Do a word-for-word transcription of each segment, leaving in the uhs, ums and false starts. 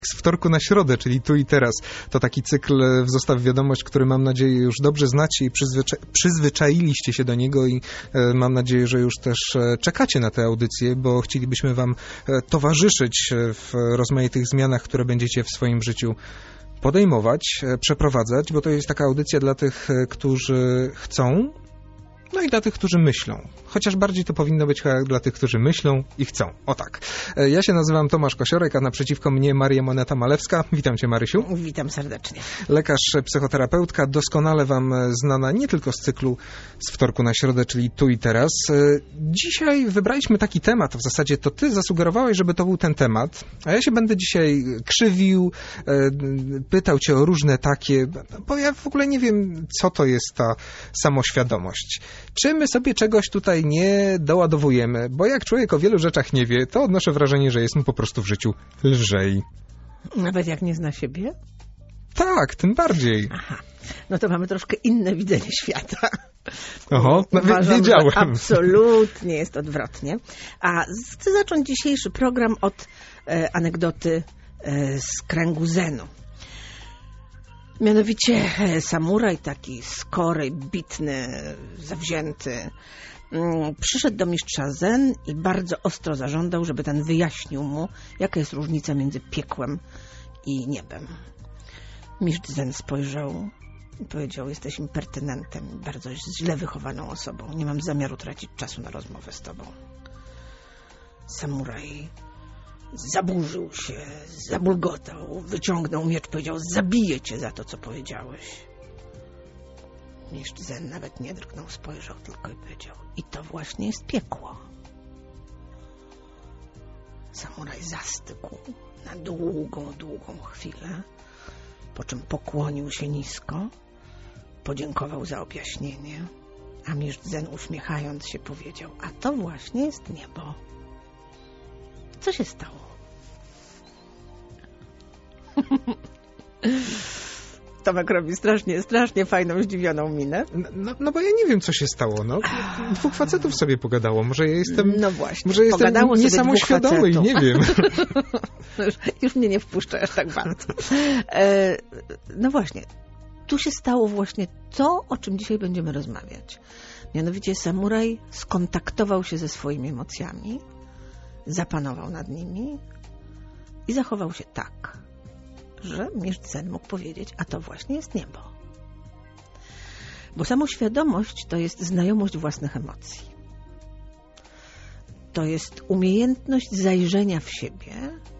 Z wtorku na środę, czyli tu i teraz. To taki cykl w Zostaw Wiadomość, który mam nadzieję już dobrze znacie i przyzwycza przyzwyczailiście się do niego i e, mam nadzieję, że już też e, czekacie na tę audycję, bo chcielibyśmy wam e, towarzyszyć w rozmaitych zmianach, które będziecie w swoim życiu podejmować, e, przeprowadzać, bo to jest taka audycja dla tych, e, którzy chcą, no i dla tych, którzy myślą. Chociaż bardziej to powinno być dla tych, którzy myślą i chcą. O tak. Ja się nazywam Tomasz Kosiorek, a naprzeciwko mnie Maria Moneta-Malewska. Witam cię, Marysiu. Witam serdecznie. Lekarz, psychoterapeutka, doskonale wam znana nie tylko z cyklu z wtorku na środę, czyli tu i teraz. Dzisiaj wybraliśmy taki temat, w zasadzie to ty zasugerowałeś, żeby to był ten temat, a ja się będę dzisiaj krzywił, pytał cię o różne takie, bo ja w ogóle nie wiem, co to jest ta samoświadomość. Czy my sobie czegoś tutaj nie doładowujemy? Bo jak człowiek o wielu rzeczach nie wie, to odnoszę wrażenie, że jest mu po prostu w życiu lżej. Nawet jak nie zna siebie? Tak, tym bardziej. Aha. No to mamy troszkę inne widzenie świata. Oho, no, Uważam, wiedziałem. że absolutnie jest odwrotnie. A chcę zacząć dzisiejszy program od e, anegdoty e, z kręgu Zenu. Mianowicie samuraj, taki skory, bitny, zawzięty, przyszedł do mistrza Zen i bardzo ostro zażądał, żeby ten wyjaśnił mu, jaka jest różnica między piekłem i niebem. Mistrz Zen spojrzał i powiedział: jesteś impertynentem, bardzo źle wychowaną osobą. Nie mam zamiaru tracić czasu na rozmowę z tobą. Samuraj zaburzył się, zabulgotał, wyciągnął miecz, powiedział: zabiję cię za to, co powiedziałeś. Mistrz Zen nawet nie drgnął, spojrzał tylko i powiedział: i to właśnie jest piekło. Samuraj zastygł na długą, długą chwilę, po czym pokłonił się nisko, podziękował za objaśnienie, a mistrz Zen, uśmiechając się, powiedział: a to właśnie jest niebo. Co się stało? Tomek robi strasznie, strasznie fajną, zdziwioną minę. No, no bo ja nie wiem, co się stało. No. Dwóch facetów sobie pogadało. Może ja jestem, no właśnie, może jestem niesamoświadomy i nie wiem. już, już mnie nie wpuszczasz tak bardzo. E, no właśnie, tu się stało właśnie to, o czym dzisiaj będziemy rozmawiać. Mianowicie samuraj skontaktował się ze swoimi emocjami, zapanował nad nimi i zachował się tak, że mistrz Zen mógł powiedzieć: a to właśnie jest niebo. Bo samoświadomość to jest znajomość własnych emocji. To jest umiejętność zajrzenia w siebie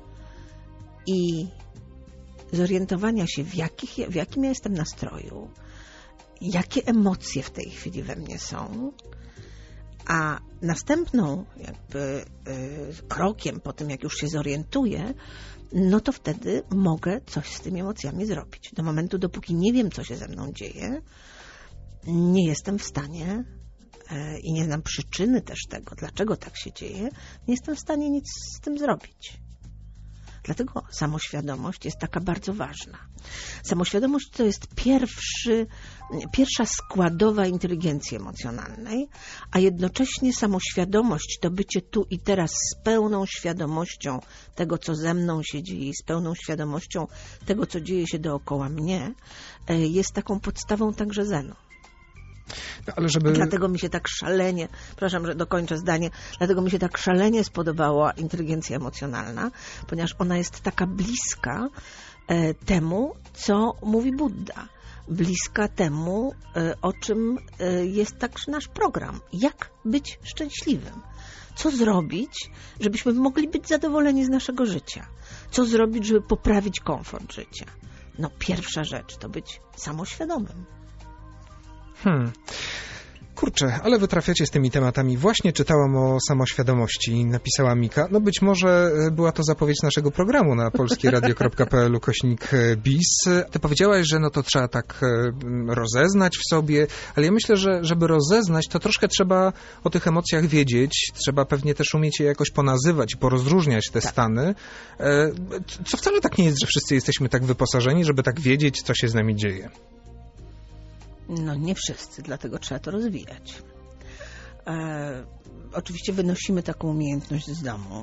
i zorientowania się, w, jakich, w jakim ja jestem nastroju, jakie emocje w tej chwili we mnie są, a następną jakby y, krokiem po tym, jak już się zorientuję, no to wtedy mogę coś z tymi emocjami zrobić. Do momentu, dopóki nie wiem, co się ze mną dzieje, nie jestem w stanie y, i nie znam przyczyny też tego, dlaczego tak się dzieje, nie jestem w stanie nic z tym zrobić. Dlatego samoświadomość jest taka bardzo ważna. Samoświadomość to jest pierwszy, pierwsza składowa inteligencji emocjonalnej, a jednocześnie samoświadomość to bycie tu i teraz z pełną świadomością tego, co ze mną się dzieje i z pełną świadomością tego, co dzieje się dookoła mnie, jest taką podstawą także Zenu. No, ale żeby... Dlatego mi się tak szalenie, przepraszam, że dokończę zdanie, dlatego mi się tak szalenie spodobała inteligencja emocjonalna, ponieważ ona jest taka bliska e, temu, co mówi Buddha. Bliska temu, e, o czym e, jest także nasz program. Jak być szczęśliwym? Co zrobić, żebyśmy mogli być zadowoleni z naszego życia? Co zrobić, żeby poprawić komfort życia? No pierwsza rzecz to być samoświadomym. Hmm. Kurczę, ale wy trafiacie z tymi tematami. Właśnie czytałam o samoświadomości, napisała Mika. No być może była to zapowiedź naszego programu na polskieradio kropka pe el ukośnik bis. Ty powiedziałaś, że no to trzeba tak rozeznać w sobie, ale ja myślę, że żeby rozeznać, to troszkę trzeba o tych emocjach wiedzieć, trzeba pewnie też umieć je jakoś ponazywać i porozróżniać te tak. stany. Co wcale tak nie jest, że wszyscy jesteśmy tak wyposażeni, żeby tak wiedzieć, co się z nami dzieje. No nie wszyscy, dlatego trzeba to rozwijać. E, oczywiście wynosimy taką umiejętność z domu,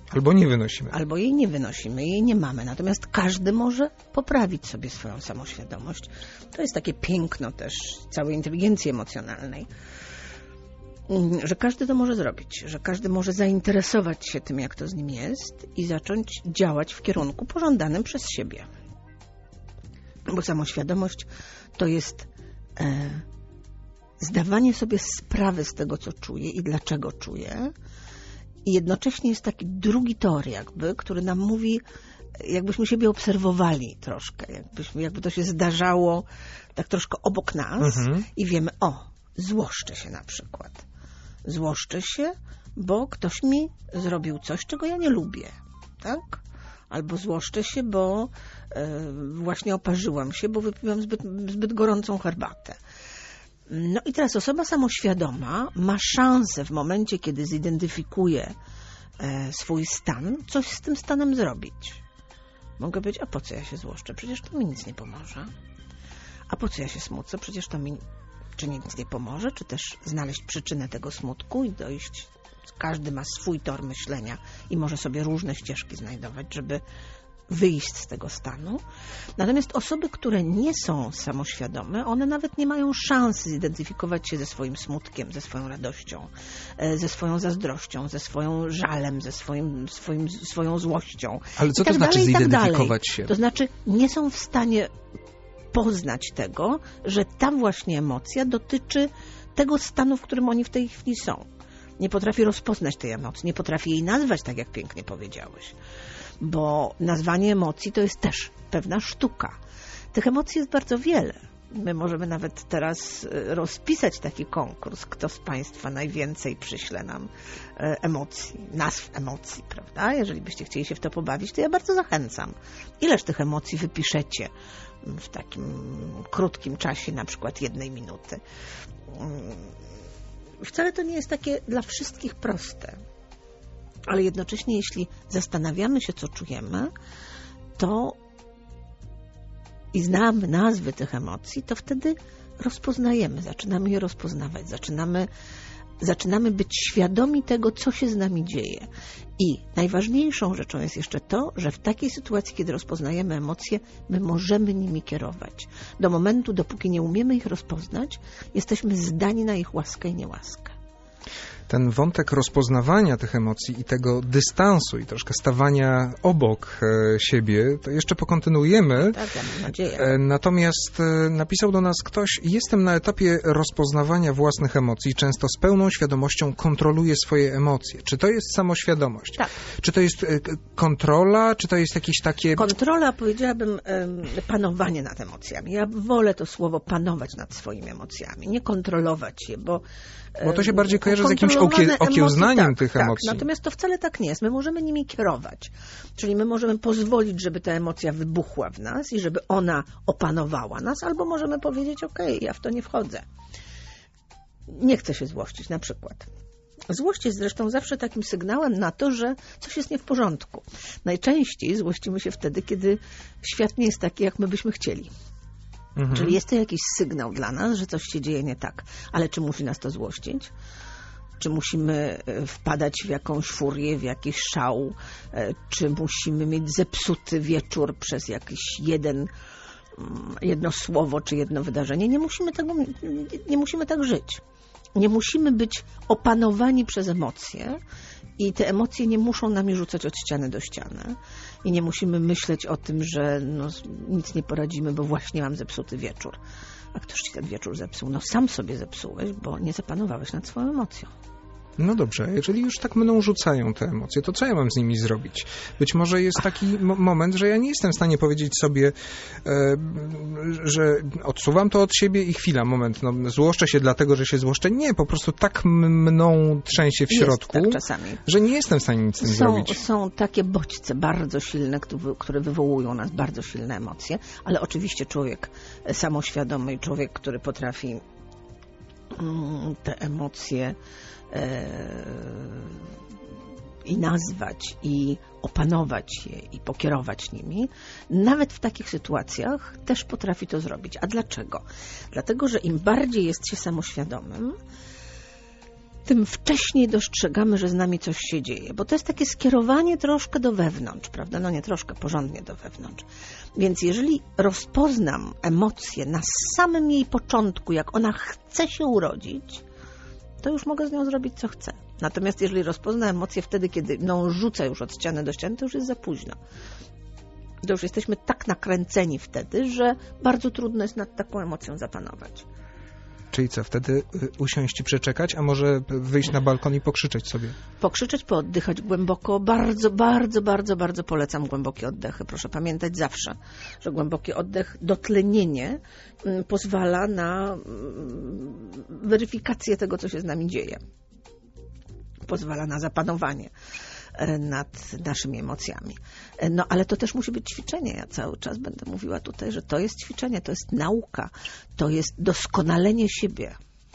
Albo nie wynosimy. Albo jej nie wynosimy, jej nie mamy. Natomiast każdy może poprawić sobie swoją samoświadomość. To jest takie piękno też całej inteligencji emocjonalnej, że każdy to może zrobić, że każdy może zainteresować się tym, jak to z nim jest i zacząć działać w kierunku pożądanym przez siebie. Bo samoświadomość to jest e, zdawanie sobie sprawy z tego, co czuję i dlaczego czuję. I jednocześnie jest taki drugi tor jakby, który nam mówi, jakbyśmy siebie obserwowali troszkę, jakbyśmy, jakby to się zdarzało tak troszkę obok nas mhm. i wiemy, o, złoszczę się na przykład. Złoszczę się, bo ktoś mi zrobił coś, czego ja nie lubię, tak? Albo złoszczę się, bo e, właśnie oparzyłam się, bo wypiłam zbyt, zbyt gorącą herbatę. No i teraz osoba samoświadoma ma szansę w momencie, kiedy zidentyfikuje e, swój stan, coś z tym stanem zrobić. Mogę powiedzieć, a po co ja się złoszczę? Przecież to mi nic nie pomoże. A po co ja się smucę? Przecież to mi czy nic nie pomoże, czy też znaleźć przyczynę tego smutku i dojść. Każdy ma swój tor myślenia i może sobie różne ścieżki znajdować, żeby wyjść z tego stanu. Natomiast osoby, które nie są samoświadome, one nawet nie mają szansy zidentyfikować się ze swoim smutkiem, ze swoją radością, ze swoją zazdrością, ze swoim żalem, ze swoim, swoim, swoją złością. Ale co tak to znaczy dalej, zidentyfikować tak się? To znaczy nie są w stanie poznać tego, że ta właśnie emocja dotyczy tego stanu, w którym oni w tej chwili są. Nie potrafi rozpoznać tej emocji, nie potrafi jej nazwać, tak jak pięknie powiedziałeś. Bo nazwanie emocji to jest też pewna sztuka. Tych emocji jest bardzo wiele. My możemy nawet teraz rozpisać taki konkurs, kto z Państwa najwięcej przyśle nam emocji, nazw emocji, prawda? Jeżeli byście chcieli się w to pobawić, to ja bardzo zachęcam. Ileż tych emocji wypiszecie w takim krótkim czasie, na przykład jednej minuty? Wcale to nie jest takie dla wszystkich proste. Ale jednocześnie, jeśli zastanawiamy się, co czujemy, to i znamy nazwy tych emocji, to wtedy rozpoznajemy, zaczynamy je rozpoznawać, zaczynamy, zaczynamy być świadomi tego, co się z nami dzieje. I najważniejszą rzeczą jest jeszcze to, że w takiej sytuacji, kiedy rozpoznajemy emocje, my możemy nimi kierować. Do momentu, dopóki nie umiemy ich rozpoznać, jesteśmy zdani na ich łaskę i niełaskę. Ten wątek rozpoznawania tych emocji i tego dystansu i troszkę stawania obok e, siebie, to jeszcze pokontynuujemy. Tak, ja mam nadzieję. E, natomiast e, napisał do nas ktoś, jestem na etapie rozpoznawania własnych emocji, często z pełną świadomością kontroluję swoje emocje. Czy to jest samoświadomość? Tak. Czy to jest e, kontrola, czy to jest jakieś takie... Kontrola, powiedziałabym, e, panowanie nad emocjami. Ja wolę to słowo panować nad swoimi emocjami, nie kontrolować je, bo Bo to się bardziej kojarzy z jakimś okie, okiełznaniem emocji, tak, tych tak. emocji. Natomiast to wcale tak nie jest. My możemy nimi kierować. Czyli my możemy pozwolić, żeby ta emocja wybuchła w nas i żeby ona opanowała nas, albo możemy powiedzieć, okej, okay, ja w to nie wchodzę. Nie chcę się złościć, na przykład. Złość jest zresztą zawsze takim sygnałem na to, że coś jest nie w porządku. Najczęściej złościmy się wtedy, kiedy świat nie jest taki, jak my byśmy chcieli. Mhm. Czyli jest to jakiś sygnał dla nas, że coś się dzieje nie tak. Ale czy musi nas to złościć? Czy musimy wpadać w jakąś furię, w jakiś szał? Czy musimy mieć zepsuty wieczór przez jakiś jeden, jedno słowo czy jedno wydarzenie? Nie musimy tego, nie musimy tak żyć. Nie musimy być opanowani przez emocje i te emocje nie muszą nami rzucać od ściany do ściany. I nie musimy myśleć o tym, że no, nic nie poradzimy, bo właśnie mam zepsuty wieczór. A ktoś ci ten wieczór zepsuł? No sam sobie zepsułeś, bo nie zapanowałeś nad swoją emocją. No dobrze, jeżeli już tak mną rzucają te emocje, to co ja mam z nimi zrobić? Być może jest taki mo- moment, że ja nie jestem w stanie powiedzieć sobie, e, że odsuwam to od siebie i chwila, moment, no, złoszczę się dlatego, że się złoszczę. Nie, po prostu tak m- mną trzęsie w środku, jest tak czasami, że nie jestem w stanie nic z tym są, zrobić. Są takie bodźce bardzo silne, które wywołują nas bardzo silne emocje, ale oczywiście człowiek samoświadomy, człowiek, który potrafi mm, te emocje i nazwać, i opanować je, i pokierować nimi, nawet w takich sytuacjach też potrafi to zrobić. A dlaczego? Dlatego, że im bardziej jest się samoświadomym, tym wcześniej dostrzegamy, że z nami coś się dzieje. Bo to jest takie skierowanie troszkę do wewnątrz, prawda? No nie troszkę, porządnie do wewnątrz. Więc jeżeli rozpoznam emocję na samym jej początku, jak ona chce się urodzić, to już mogę z nią zrobić, co chcę. Natomiast jeżeli rozpoznam emocję wtedy, kiedy no, rzuca już od ściany do ściany, to już jest za późno. To już jesteśmy tak nakręceni wtedy, że bardzo trudno jest nad taką emocją zapanować. Czyli co, wtedy usiąść i przeczekać, a może wyjść na balkon i pokrzyczeć sobie? Pokrzyczeć, pooddychać głęboko. Bardzo, bardzo, bardzo, bardzo polecam głębokie oddechy. Proszę pamiętać zawsze, że głęboki oddech, dotlenienie pozwala na weryfikację tego, co się z nami dzieje. Pozwala na zapanowanie nad naszymi emocjami. No ale to też musi być ćwiczenie. Ja cały czas będę mówiła tutaj, że to jest ćwiczenie, to jest nauka, to jest doskonalenie siebie.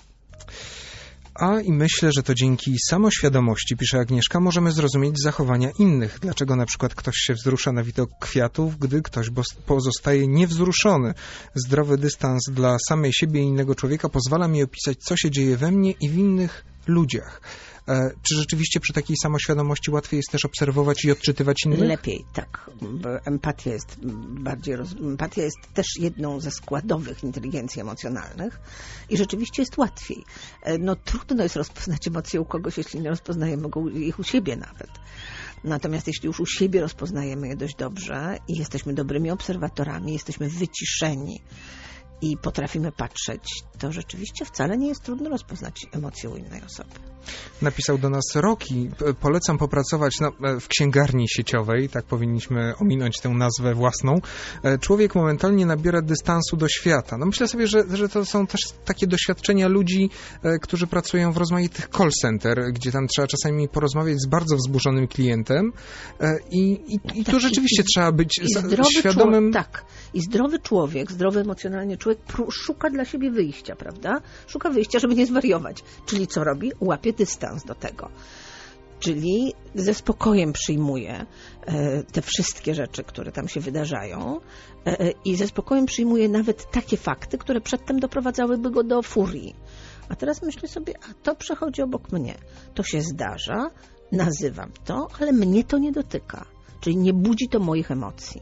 A i myślę, że to dzięki samoświadomości, pisze Agnieszka, możemy zrozumieć zachowania innych. Dlaczego na przykład ktoś się wzrusza na widok kwiatów, gdy ktoś pozostaje niewzruszony. Zdrowy dystans dla samej siebie i innego człowieka pozwala mi opisać, co się dzieje we mnie i w innych ludziach. E, czy rzeczywiście przy takiej samoświadomości łatwiej jest też obserwować i odczytywać innych? Lepiej, tak. Bo empatia jest bardziej roz... empatia jest też jedną ze składowych inteligencji emocjonalnych i rzeczywiście jest łatwiej. E, no trudno jest rozpoznać emocje u kogoś, jeśli nie rozpoznajemy go ich u siebie nawet. Natomiast jeśli już u siebie rozpoznajemy je dość dobrze i jesteśmy dobrymi obserwatorami, jesteśmy wyciszeni i potrafimy patrzeć, to rzeczywiście wcale nie jest trudno rozpoznać emocje u innej osoby. Napisał do nas Roki. Polecam popracować no, w księgarni sieciowej, tak powinniśmy ominąć tę nazwę własną. Człowiek momentalnie nabiera dystansu do świata. No myślę sobie, że, że to są też takie doświadczenia ludzi, którzy pracują w rozmaitych call center, gdzie tam trzeba czasami porozmawiać z bardzo wzburzonym klientem i, i, i tu rzeczywiście i, trzeba być i świadomym... Człowiek, tak. I zdrowy człowiek, zdrowy emocjonalnie człowiek szuka dla siebie wyjścia, prawda? Szuka wyjścia, żeby nie zwariować. Czyli co robi? Łapie dystans do tego. Czyli ze spokojem przyjmuje e, te wszystkie rzeczy, które tam się wydarzają e, i ze spokojem przyjmuje nawet takie fakty, które przedtem doprowadzałyby go do furii. A teraz myślę sobie, a to przechodzi obok mnie. To się zdarza, nazywam to, ale mnie to nie dotyka. Czyli nie budzi to moich emocji.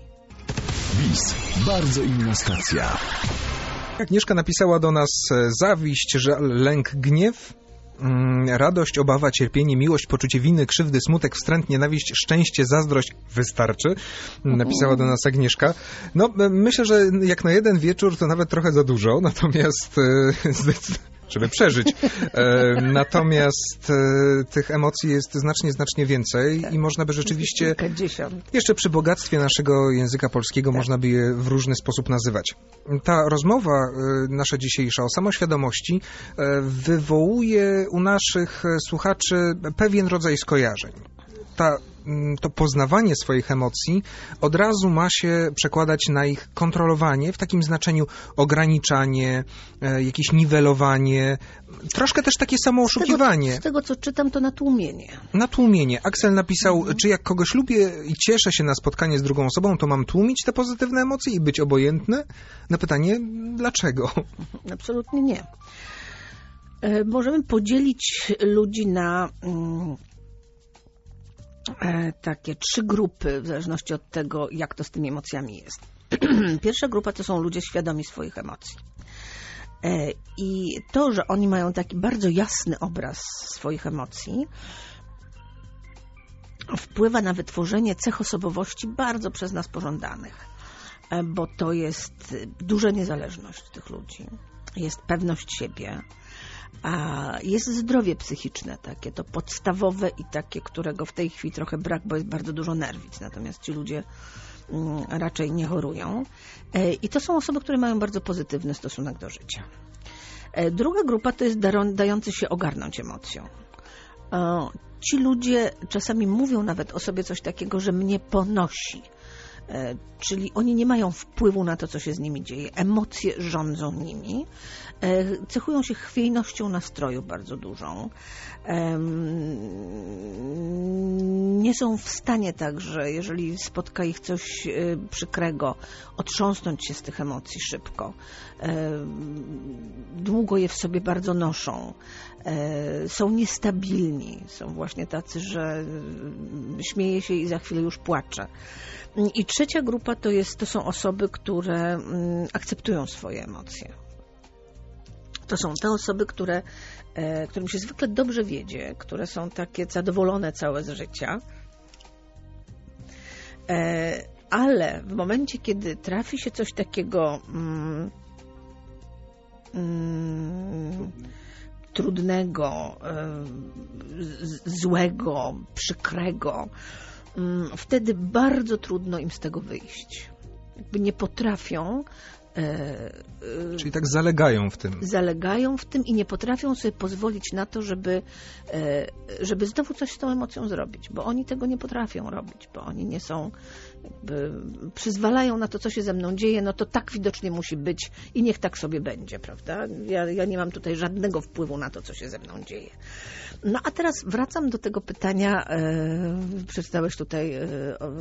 Bis. Bardzo inna stacja. Agnieszka napisała do nas zawiść, żal, lęk, gniew, radość, obawa, cierpienie, miłość, poczucie winy, krzywdy, smutek, wstręt, nienawiść, szczęście, zazdrość. Wystarczy. Napisała do nas Agnieszka. No, myślę, że jak na jeden wieczór to nawet trochę za dużo, natomiast zdecydowanie żeby przeżyć. E, natomiast e, tych emocji jest znacznie, znacznie więcej tak. I można by rzeczywiście jeszcze przy bogactwie naszego języka polskiego tak. Można by je w różny sposób nazywać. Ta rozmowa e, nasza dzisiejsza o samoświadomości e, wywołuje u naszych słuchaczy pewien rodzaj skojarzeń. Ta to poznawanie swoich emocji od razu ma się przekładać na ich kontrolowanie, w takim znaczeniu ograniczanie, e, jakieś niwelowanie, troszkę też takie samooszukiwanie. Z tego, z tego, co czytam, to natłumienie. Natłumienie. Aksel napisał, mhm. czy jak kogoś lubię i cieszę się na spotkanie z drugą osobą, to mam tłumić te pozytywne emocje i być obojętny? Na pytanie, dlaczego? Absolutnie nie. E, możemy podzielić ludzi na... Mm, takie trzy grupy, w zależności od tego, jak to z tymi emocjami jest. Pierwsza grupa to są ludzie świadomi swoich emocji. I to, że oni mają taki bardzo jasny obraz swoich emocji, wpływa na wytworzenie cech osobowości bardzo przez nas pożądanych, bo to jest duża niezależność tych ludzi, jest pewność siebie, a jest zdrowie psychiczne, takie to podstawowe i takie, którego w tej chwili trochę brak, bo jest bardzo dużo nerwic, natomiast ci ludzie mm, raczej nie chorują. E, I to są osoby, które mają bardzo pozytywny stosunek do życia. E, druga grupa to jest dar- dający się ogarnąć emocją. E, ci ludzie czasami mówią nawet o sobie coś takiego, że mnie ponosi. Czyli oni nie mają wpływu na to, co się z nimi dzieje. Emocje rządzą nimi. Cechują się chwiejnością nastroju bardzo dużą. Nie są w stanie także, jeżeli spotka ich coś przykrego, otrząsnąć się z tych emocji szybko. Długo je w sobie bardzo noszą. Są niestabilni. Są właśnie tacy, że śmieje się i za chwilę już płacze. I trzecia grupa to, jest, to są osoby, które akceptują swoje emocje. To są te osoby, które, którym się zwykle dobrze wiedzie, które są takie zadowolone całe z życia, ale w momencie, kiedy trafi się coś takiego mm, mm, trudnego, z, złego, przykrego, wtedy bardzo trudno im z tego wyjść. Jakby nie potrafią. E, Czyli tak zalegają w tym. Zalegają w tym i nie potrafią sobie pozwolić na to, żeby, e, żeby znowu coś z tą emocją zrobić, bo oni tego nie potrafią robić, bo oni nie są, jakby przyzwalają na to, co się ze mną dzieje, no to tak widocznie musi być i niech tak sobie będzie, prawda? Ja, ja nie mam tutaj żadnego wpływu na to, co się ze mną dzieje. No a teraz wracam do tego pytania, e, przeczytałeś tutaj e,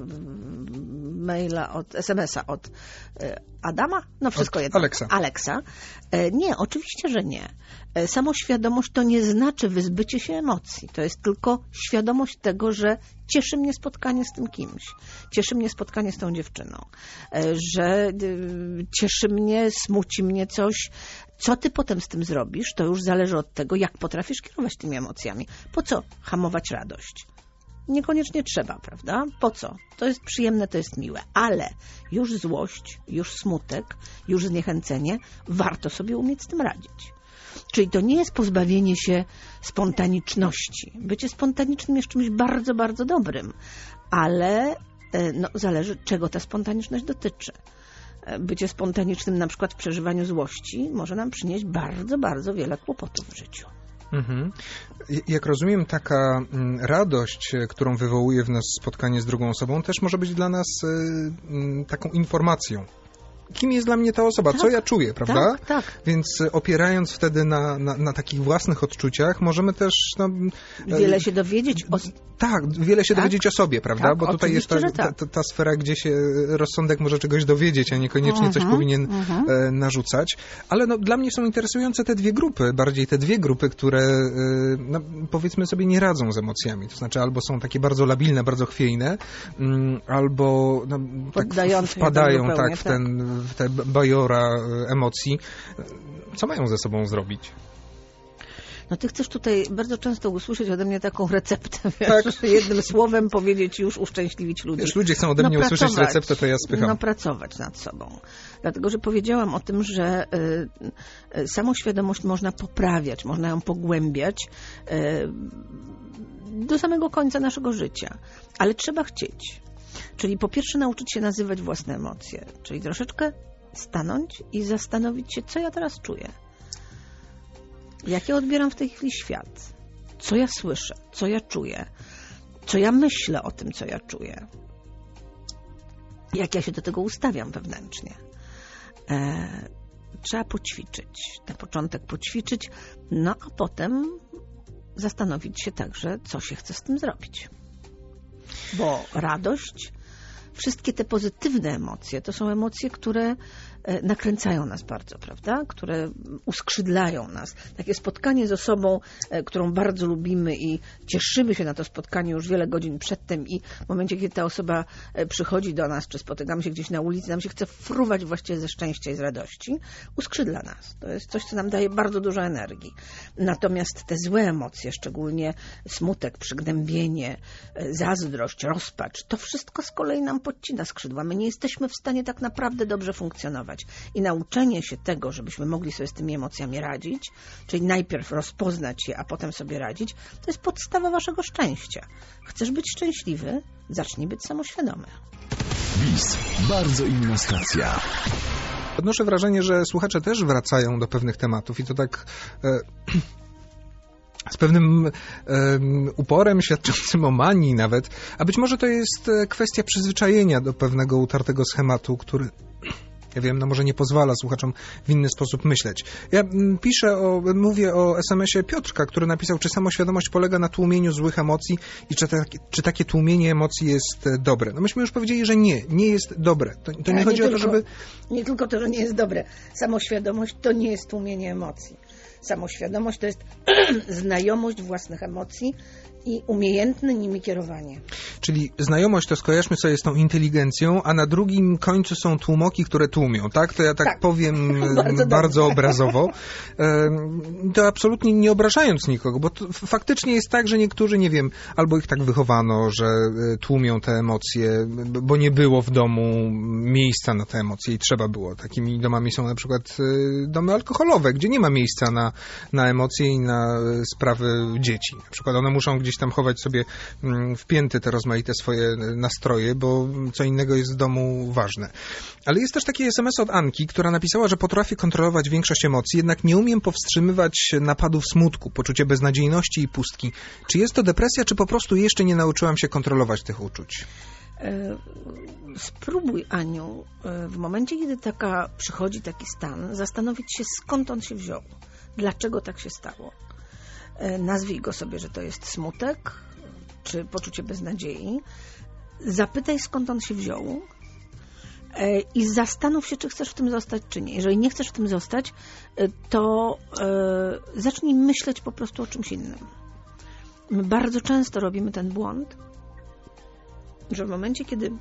maila, od es em es a od e, Adama? No wszystko od jedno. Aleksa. Aleksa. E, nie, oczywiście, że nie. E, samoświadomość to nie znaczy wyzbycie się emocji. To jest tylko świadomość tego, że cieszy mnie spotkanie z tym kimś. Cieszy mnie spotkanie z tą dziewczyną. E, że e, cieszy mnie, smuci mnie coś. Co ty potem z tym zrobisz, to już zależy od tego, jak potrafisz kierować tymi emocjami. Po co hamować radość? Niekoniecznie trzeba, prawda? Po co? To jest przyjemne, to jest miłe. Ale już złość, już smutek, już zniechęcenie, warto sobie umieć z tym radzić. Czyli to nie jest pozbawienie się spontaniczności. Bycie spontanicznym jest czymś bardzo, bardzo dobrym. Ale no, zależy, czego ta spontaniczność dotyczy. Bycie spontanicznym na przykład w przeżywaniu złości może nam przynieść bardzo, bardzo wiele kłopotów w życiu. Mhm. Jak rozumiem, taka radość, którą wywołuje w nas spotkanie z drugą osobą, też może być dla nas taką informacją. Kim jest dla mnie ta osoba, tak, co ja czuję, prawda? Tak, tak. Więc opierając wtedy na, na, na takich własnych odczuciach, możemy też... No, wiele się dowiedzieć o... Tak, wiele się tak? dowiedzieć o sobie, prawda? Tak, bo tutaj jest ta, tak. ta, ta sfera, gdzie się rozsądek może czegoś dowiedzieć, a niekoniecznie uh-huh, coś powinien uh-huh. e, narzucać. Ale no, dla mnie są interesujące te dwie grupy, bardziej te dwie grupy, które e, no, powiedzmy sobie nie radzą z emocjami. To znaczy albo są takie bardzo labilne, bardzo chwiejne, m, albo no, tak wpadają tak, w ten... w te bajora emocji. Co mają ze sobą zrobić? No ty chcesz tutaj bardzo często usłyszeć ode mnie taką receptę, tak. wiesz, jednym słowem powiedzieć już uszczęśliwić ludzi. Wiesz, ludzie chcą ode mnie no, usłyszeć receptę, to ja spycham. No pracować nad sobą. Dlatego, że powiedziałam o tym, że y, y, samoświadomość można poprawiać, można ją pogłębiać y, do samego końca naszego życia. Ale trzeba chcieć. Czyli po pierwsze nauczyć się nazywać własne emocje. Czyli troszeczkę stanąć i zastanowić się, co ja teraz czuję. Jak ja odbieram w tej chwili świat? Co ja słyszę? Co ja czuję? Co ja myślę o tym, co ja czuję? Jak ja się do tego ustawiam wewnętrznie? E, trzeba poćwiczyć. Na początek poćwiczyć, no a potem zastanowić się także, co się chce z tym zrobić. Bo radość, wszystkie te pozytywne emocje, to są emocje, które nakręcają nas bardzo, prawda? Które uskrzydlają nas. Takie spotkanie z osobą, którą bardzo lubimy i cieszymy się na to spotkanie już wiele godzin przedtem i w momencie, kiedy ta osoba przychodzi do nas, czy spotykamy się gdzieś na ulicy, nam się chce fruwać właściwie ze szczęścia i z radości, uskrzydla nas. To jest coś, co nam daje bardzo dużo energii. Natomiast te złe emocje, szczególnie smutek, przygnębienie, zazdrość, rozpacz, to wszystko z kolei nam podcina skrzydła. My nie jesteśmy w stanie tak naprawdę dobrze funkcjonować. I nauczenie się tego, żebyśmy mogli sobie z tymi emocjami radzić, czyli najpierw rozpoznać je, a potem sobie radzić, to jest podstawa waszego szczęścia. Chcesz być szczęśliwy? Zacznij być samoświadomy. B I S. Bardzo inna stacja. Odnoszę wrażenie, że słuchacze też wracają do pewnych tematów i to tak... E, z pewnym um, uporem świadczącym o manii nawet, a być może to jest kwestia przyzwyczajenia do pewnego utartego schematu, który... Ja wiem, no może nie pozwala słuchaczom w inny sposób myśleć. Ja m, piszę o, mówię o es em esie Piotrka, który napisał, czy samoświadomość polega na tłumieniu złych emocji i czy, ta, czy takie tłumienie emocji jest e, dobre. No myśmy już powiedzieli, że nie, nie jest dobre. To, to nie nie chodzi tylko, o to, żeby... Nie tylko to, że nie jest dobre. Samoświadomość to nie jest tłumienie emocji. Samoświadomość to jest znajomość własnych emocji i umiejętne nimi kierowanie. Czyli znajomość to skojarzmy sobie z tą inteligencją, a na drugim końcu są tłumoki, które tłumią, tak? To ja tak, tak. powiem bardzo, bardzo obrazowo. To absolutnie nie obrażając nikogo, bo to faktycznie jest tak, że niektórzy, nie wiem, albo ich tak wychowano, że tłumią te emocje, bo nie było w domu miejsca na te emocje i trzeba było. Takimi domami są na przykład domy alkoholowe, gdzie nie ma miejsca na, na emocje i na sprawy dzieci. Na przykład one muszą gdzieś tam chować sobie wpięte te rozmaite swoje nastroje, bo co innego jest w domu ważne. Ale jest też taki es em es od Anki, która napisała, że potrafię kontrolować większość emocji, jednak nie umiem powstrzymywać napadów smutku, poczucie beznadziejności i pustki. Czy jest to depresja, czy po prostu jeszcze nie nauczyłam się kontrolować tych uczuć? Spróbuj, Aniu, w momencie, kiedy taka przychodzi taki stan, zastanowić się, skąd on się wziął. Dlaczego tak się stało? Nazwij go sobie, że to jest smutek, czy poczucie beznadziei. Zapytaj, skąd on się wziął i zastanów się, czy chcesz w tym zostać, czy nie. Jeżeli nie chcesz w tym zostać, to zacznij myśleć po prostu o czymś innym. My bardzo często robimy ten błąd, że w momencie, kiedy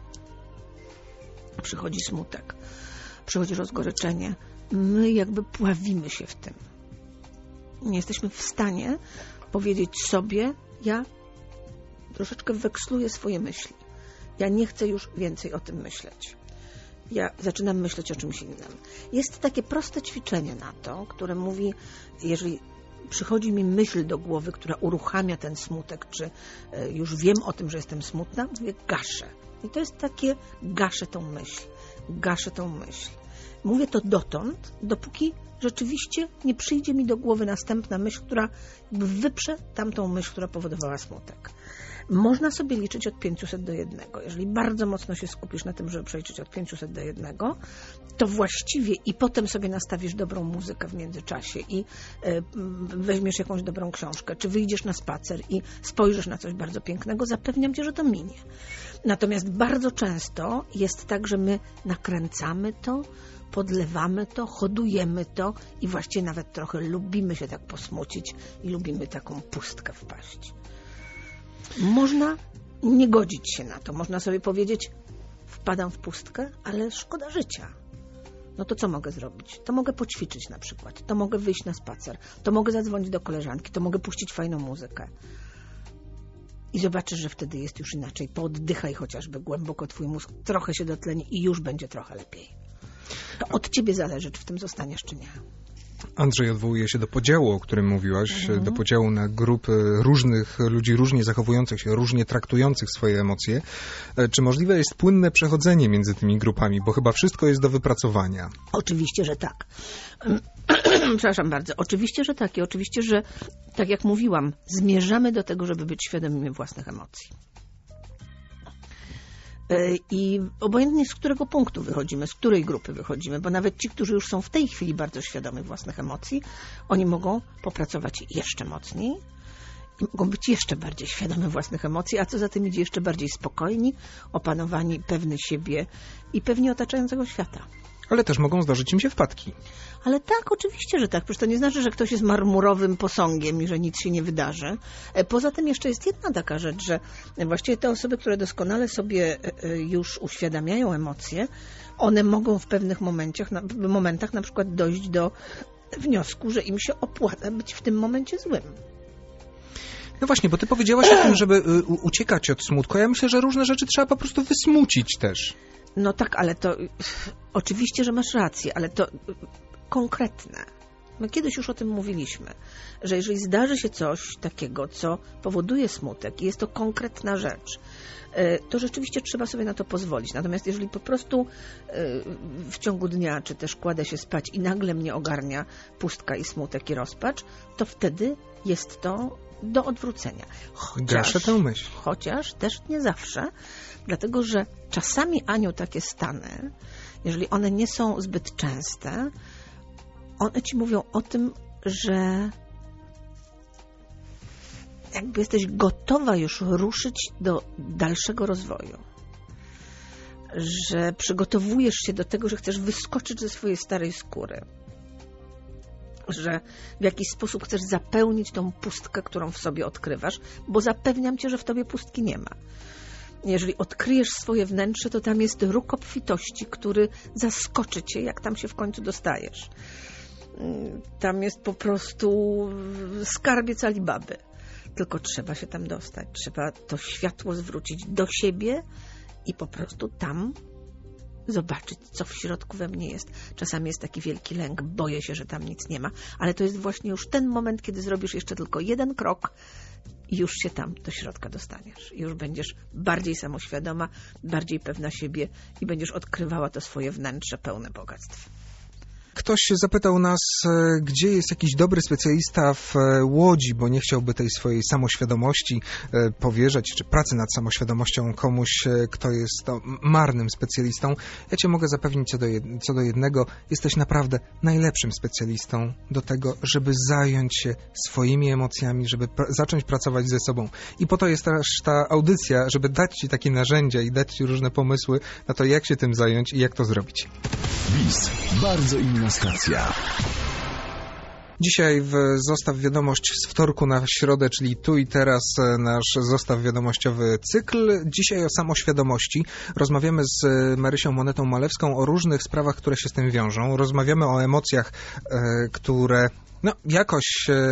przychodzi smutek, przychodzi rozgoryczenie, my jakby pławimy się w tym. Nie jesteśmy w stanie powiedzieć sobie, ja troszeczkę weksluję swoje myśli. Ja nie chcę już więcej o tym myśleć. Ja zaczynam myśleć o czymś innym. Jest takie proste ćwiczenie na to, które mówi, jeżeli przychodzi mi myśl do głowy, która uruchamia ten smutek, czy już wiem o tym, że jestem smutna, mówię, gaszę. I to jest takie, gaszę tą myśl. Gaszę tą myśl. Mówię to dotąd, dopóki rzeczywiście nie przyjdzie mi do głowy następna myśl, która jakby wyprze tamtą myśl, która powodowała smutek. Można sobie liczyć od pięciuset do jednego. Jeżeli bardzo mocno się skupisz na tym, żeby przeliczyć od pięciuset do jednego, to właściwie i potem sobie nastawisz dobrą muzykę w międzyczasie i y, weźmiesz jakąś dobrą książkę, czy wyjdziesz na spacer i spojrzysz na coś bardzo pięknego, zapewniam cię, że to minie. Natomiast bardzo często jest tak, że my nakręcamy to, podlewamy to, hodujemy to i właściwie nawet trochę lubimy się tak posmucić i lubimy taką pustkę wpaść. Można nie godzić się na to. Można sobie powiedzieć, wpadam w pustkę, ale szkoda życia. No to co mogę zrobić? To mogę poćwiczyć na przykład. To mogę wyjść na spacer. To mogę zadzwonić do koleżanki. To mogę puścić fajną muzykę. I zobaczysz, że wtedy jest już inaczej. Pooddychaj chociażby głęboko, twój mózg trochę się dotleni i już będzie trochę lepiej. To od ciebie zależy, czy w tym zostaniesz, czy nie. Andrzej odwołuje się do podziału, o którym mówiłaś, Mhm. do podziału na grupy różnych ludzi, różnie zachowujących się, różnie traktujących swoje emocje. Czy możliwe jest płynne przechodzenie między tymi grupami? Bo chyba wszystko jest do wypracowania. Oczywiście, że tak. Przepraszam bardzo. Oczywiście, że tak. I oczywiście, że tak jak mówiłam, zmierzamy do tego, żeby być świadomymi własnych emocji. I obojętnie z którego punktu wychodzimy, z której grupy wychodzimy, bo nawet ci, którzy już są w tej chwili bardzo świadomi własnych emocji, oni mogą popracować jeszcze mocniej i mogą być jeszcze bardziej świadomi własnych emocji, a co za tym idzie, jeszcze bardziej spokojni, opanowani, pewni siebie i pewni otaczającego świata. Ale też mogą zdarzyć im się wpadki. Ale tak, oczywiście, że tak. Przecież to nie znaczy, że ktoś jest marmurowym posągiem i że nic się nie wydarzy. Poza tym jeszcze jest jedna taka rzecz, że właściwie te osoby, które doskonale sobie już uświadamiają emocje, one mogą w pewnych momentach, w momentach na przykład dojść do wniosku, że im się opłaca być w tym momencie złym. No właśnie, bo ty powiedziałaś o tym, żeby uciekać od smutku. Ja myślę, że różne rzeczy trzeba po prostu wysmucić też. No tak, ale to oczywiście, że masz rację, ale to konkretne. My kiedyś już o tym mówiliśmy, że jeżeli zdarzy się coś takiego, co powoduje smutek i jest to konkretna rzecz, to rzeczywiście trzeba sobie na to pozwolić. Natomiast jeżeli po prostu w ciągu dnia, czy też kładę się spać i nagle mnie ogarnia pustka i smutek i rozpacz, to wtedy jest to do odwrócenia. Gaszę tę myśl. Chociaż też nie zawsze, dlatego że czasami, Aniu, takie stany, jeżeli one nie są zbyt częste, one ci mówią o tym, że jakby jesteś gotowa już ruszyć do dalszego rozwoju. Że przygotowujesz się do tego, że chcesz wyskoczyć ze swojej starej skóry. Że w jakiś sposób chcesz zapełnić tą pustkę, którą w sobie odkrywasz, bo zapewniam cię, że w tobie pustki nie ma. Jeżeli odkryjesz swoje wnętrze, to tam jest róg obfitości, który zaskoczy cię, jak tam się w końcu dostajesz. Tam jest po prostu skarbiec Alibaby. Tylko trzeba się tam dostać. Trzeba to światło zwrócić do siebie i po prostu tam zobaczyć, co w środku we mnie jest. Czasami jest taki wielki lęk, boję się, że tam nic nie ma, ale to jest właśnie już ten moment, kiedy zrobisz jeszcze tylko jeden krok i już się tam do środka dostaniesz. I już będziesz bardziej samoświadoma, bardziej pewna siebie i będziesz odkrywała to swoje wnętrze pełne bogactw. Ktoś zapytał nas, gdzie jest jakiś dobry specjalista w Łodzi, bo nie chciałby tej swojej samoświadomości powierzać, czy pracy nad samoświadomością komuś, kto jest to marnym specjalistą. Ja cię mogę zapewnić co do, jed- co do jednego, jesteś naprawdę najlepszym specjalistą do tego, żeby zająć się swoimi emocjami, żeby pr- zacząć pracować ze sobą. I po to jest też ta audycja, żeby dać ci takie narzędzia i dać ci różne pomysły na to, jak się tym zająć i jak to zrobić. BIS. Bardzo inna stacja. Dzisiaj w Zostaw Wiadomość z wtorku na środę, czyli tu i teraz nasz Zostaw Wiadomościowy cykl. Dzisiaj o samoświadomości. Rozmawiamy z Marysią Monetą Malewską o różnych sprawach, które się z tym wiążą. Rozmawiamy o emocjach, które no, jakoś...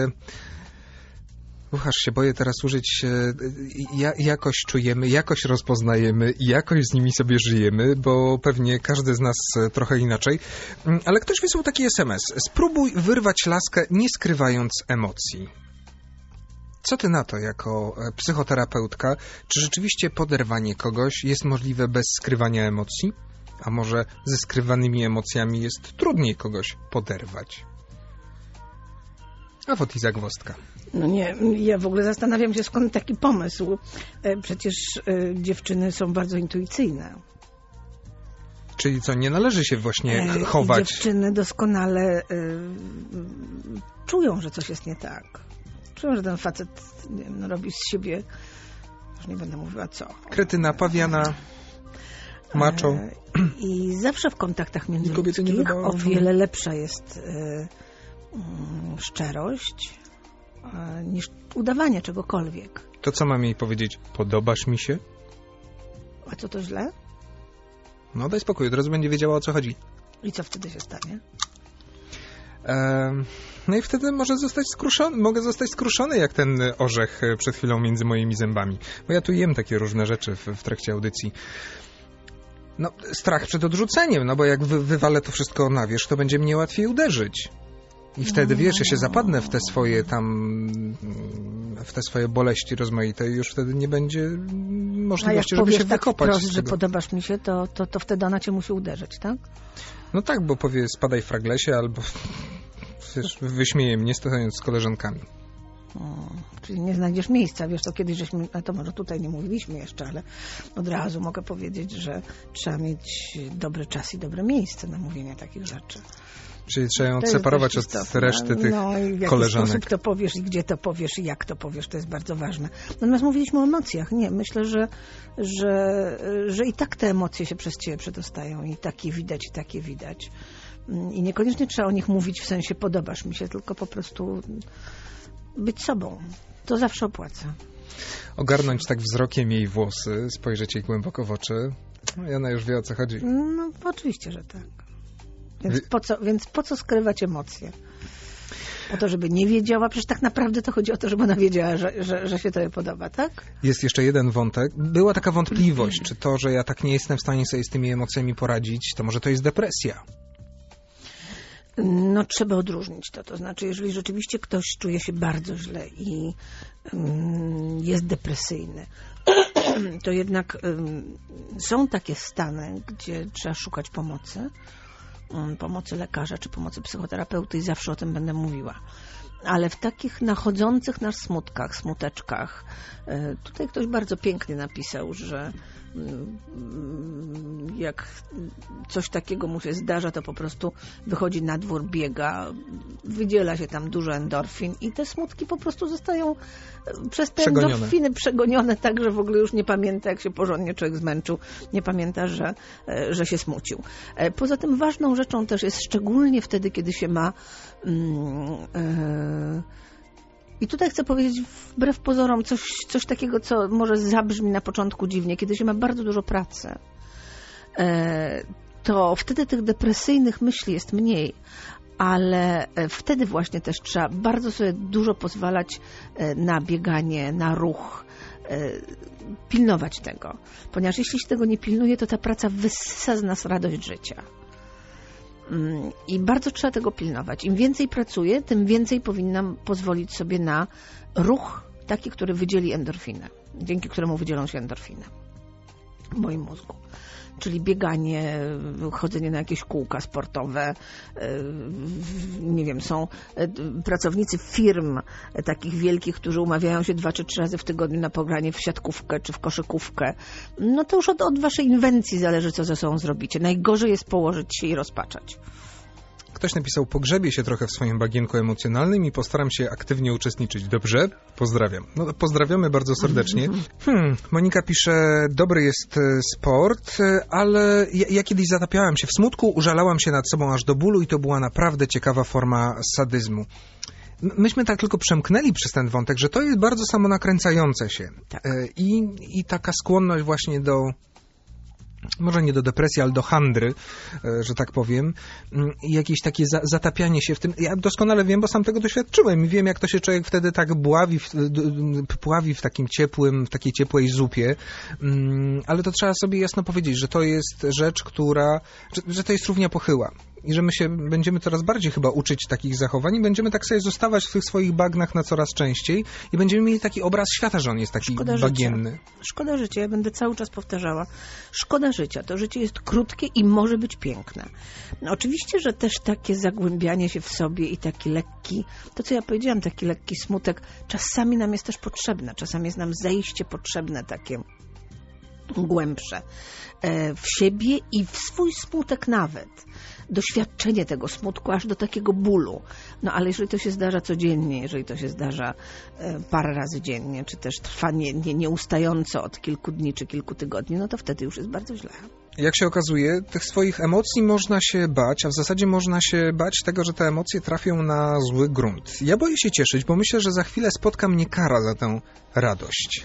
Uchasz się, boję teraz użyć, ja, jakoś czujemy, jakoś rozpoznajemy i jakoś z nimi sobie żyjemy, bo pewnie każdy z nas trochę inaczej. Ale ktoś wysłał taki es em es. Spróbuj wyrwać laskę, nie skrywając emocji. Co ty na to jako psychoterapeutka? Czy rzeczywiście poderwanie kogoś jest możliwe bez skrywania emocji? A może ze skrywanymi emocjami jest trudniej kogoś poderwać? A wot i zagwozdka. No nie, ja w ogóle zastanawiam się, skąd taki pomysł. Przecież dziewczyny są bardzo intuicyjne. Czyli co, nie należy się właśnie chować? I dziewczyny doskonale y, czują, że coś jest nie tak. Czują, że ten facet nie wiem, no, robi z siebie, już nie będę mówiła co. Kretyna, pawiana, macho. Y, I zawsze w kontaktach międzyludzkich o wiele lepsza jest y, y, szczerość niż udawanie czegokolwiek. To co mam jej powiedzieć? Podobasz mi się? A co to źle? No daj spokój, od razu będzie wiedziała, o co chodzi. I co wtedy się stanie? Ehm, no i wtedy może zostać skruszony, mogę zostać skruszony jak ten orzech przed chwilą między moimi zębami. Bo ja tu jem takie różne rzeczy w, w trakcie audycji. No, strach przed odrzuceniem, no bo jak wy, wywalę to wszystko na wierzch, to będzie mnie łatwiej uderzyć. I wtedy, wiesz, ja się zapadnę w te swoje tam, w te swoje boleści rozmaite i już wtedy nie będzie możliwości, żeby się tak wykopać wprost, z tego. że podobasz mi się, to, to, to wtedy ona cię musi uderzyć, tak? No tak, bo powie spadaj fraglesie albo wiesz, wyśmieje mnie stojąc z koleżankami. O, czyli nie znajdziesz miejsca, wiesz, to kiedyś żeśmy, a to może tutaj nie mówiliśmy jeszcze, ale od razu mogę powiedzieć, że trzeba mieć dobry czas i dobre miejsce na mówienie takich rzeczy. Czyli trzeba ją To odseparować od reszty tych no, i w jaki koleżanek. sposób to powiesz i gdzie to powiesz i jak to powiesz, to jest bardzo ważne. Natomiast mówiliśmy o emocjach. Nie, myślę, że, że, że i tak te emocje się przez ciebie przedostają i takie widać, i takie widać. I niekoniecznie trzeba o nich mówić w sensie podobasz mi się, tylko po prostu być sobą. To zawsze opłaca. Ogarnąć tak wzrokiem jej włosy, spojrzeć jej głęboko w oczy. No i ona już wie, o co chodzi. No, oczywiście, że tak. Więc po co, więc po co skrywać emocje? Po to, żeby nie wiedziała? Przecież tak naprawdę to chodzi o to, żeby ona wiedziała, że, że, że się tobie podoba, tak? Jest jeszcze jeden wątek. Była taka wątpliwość, czy to, że ja tak nie jestem w stanie sobie z tymi emocjami poradzić, to może to jest depresja? No trzeba odróżnić to, to znaczy jeżeli rzeczywiście ktoś czuje się bardzo źle i um, jest depresyjny, to jednak um, są takie stany, gdzie trzeba szukać pomocy, um, pomocy lekarza czy pomocy psychoterapeuty i zawsze o tym będę mówiła. Ale w takich nachodzących nas smutkach, smuteczkach, tutaj ktoś bardzo pięknie napisał, że jak coś takiego mu się zdarza, to po prostu wychodzi na dwór, biega, wydziela się tam dużo endorfin i te smutki po prostu zostają przez te przegonione. endorfiny przegonione tak, że w ogóle już nie pamięta, jak się porządnie człowiek zmęczył, nie pamięta, że, że się smucił. Poza tym ważną rzeczą też jest, szczególnie wtedy, kiedy się ma Yy, i tutaj chcę powiedzieć wbrew pozorom coś, coś takiego, co może zabrzmi na początku dziwnie, kiedy się ma bardzo dużo pracy, yy, to wtedy tych depresyjnych myśli jest mniej, ale wtedy właśnie też trzeba bardzo sobie dużo pozwalać na bieganie, na ruch, pilnować tego, ponieważ jeśli się tego nie pilnuje, to ta praca wysysa z nas radość życia. I bardzo trzeba tego pilnować. Im więcej pracuję, tym więcej powinnam pozwolić sobie na ruch taki, który wydzieli endorfinę, dzięki któremu wydzielą się endorfiny w moim mózgu. Czyli bieganie, chodzenie na jakieś kółka sportowe, nie wiem, są pracownicy firm takich wielkich, którzy umawiają się dwa czy trzy razy w tygodniu na pogranie w siatkówkę czy w koszykówkę. No to już od, od waszej inwencji zależy, co ze sobą zrobicie. Najgorzej jest położyć się i rozpaczać. Ktoś napisał, pogrzebię się trochę w swoim bagienku emocjonalnym i postaram się aktywnie uczestniczyć. Dobrze? Pozdrawiam. No, pozdrawiamy bardzo serdecznie. Hmm, Monika pisze, dobry jest sport, ale ja, ja kiedyś zatapiałem się w smutku, użalałam się nad sobą aż do bólu i to była naprawdę ciekawa forma sadyzmu. Myśmy tak tylko przemknęli przez ten wątek, że to jest bardzo samonakręcające się. Tak. I, I taka skłonność właśnie do... może nie do depresji, ale do handry, że tak powiem, i jakieś takie za, zatapianie się w tym. Ja doskonale wiem, bo sam tego doświadczyłem i wiem, jak to się człowiek wtedy tak bławi, w, pławi w takim ciepłym, w takiej ciepłej zupie, ale to trzeba sobie jasno powiedzieć, że to jest rzecz, która, że, że to jest równia pochyła. I że my się będziemy coraz bardziej chyba uczyć takich zachowań i będziemy tak sobie zostawać w tych swoich bagnach na coraz częściej i będziemy mieli taki obraz świata, że on jest taki Szkoda bagienny. Życia. Szkoda życia, ja będę cały czas powtarzała. Szkoda życia, to życie jest krótkie i może być piękne. No, oczywiście, że też takie zagłębianie się w sobie i taki lekki, to co ja powiedziałam, taki lekki smutek, czasami nam jest też potrzebne, czasami jest nam zejście potrzebne takie głębsze w siebie i w swój smutek nawet. Doświadczenie tego smutku aż do takiego bólu. No ale jeżeli to się zdarza codziennie, jeżeli to się zdarza parę razy dziennie, czy też trwa nie, nie, nieustająco od kilku dni czy kilku tygodni, no to wtedy już jest bardzo źle. Jak się okazuje, tych swoich emocji można się bać, a w zasadzie można się bać tego, że te emocje trafią na zły grunt. Ja boję się cieszyć, bo myślę, że za chwilę spotka mnie kara za tę radość.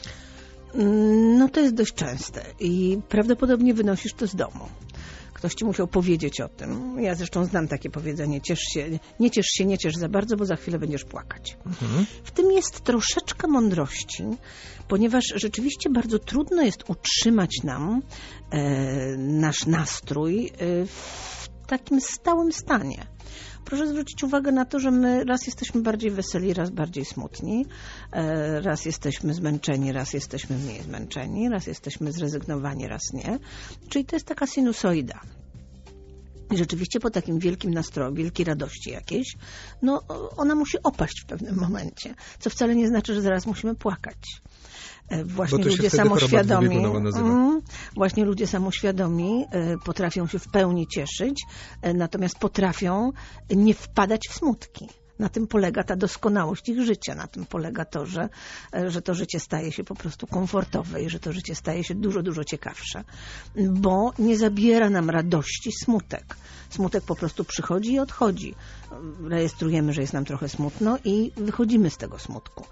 No to jest dość częste i prawdopodobnie wynosisz to z domu. Ktoś ci musiał powiedzieć o tym. Ja zresztą znam takie powiedzenie, ciesz się, nie ciesz się, nie ciesz za bardzo, bo za chwilę będziesz płakać. Mhm. W tym jest troszeczkę mądrości, ponieważ rzeczywiście bardzo trudno jest utrzymać nam e, nasz nastrój e, w takim stałym stanie. Proszę zwrócić uwagę na to, że my raz jesteśmy bardziej weseli, raz bardziej smutni, raz jesteśmy zmęczeni, raz jesteśmy mniej zmęczeni, raz jesteśmy zrezygnowani, raz nie. Czyli to jest taka sinusoida. I rzeczywiście po takim wielkim nastroju, wielkiej radości jakiejś, no ona musi opaść w pewnym momencie, co wcale nie znaczy, że zaraz musimy płakać. Właśnie ludzie samoświadomi, mm, właśnie ludzie samoświadomi y, potrafią się w pełni cieszyć, y, natomiast potrafią nie wpadać w smutki. Na tym polega ta doskonałość ich życia, na tym polega to, że, że to życie staje się po prostu komfortowe i że to życie staje się dużo, dużo ciekawsze, bo nie zabiera nam radości smutek. Smutek po prostu przychodzi i odchodzi. Rejestrujemy, że jest nam trochę smutno i wychodzimy z tego smutku.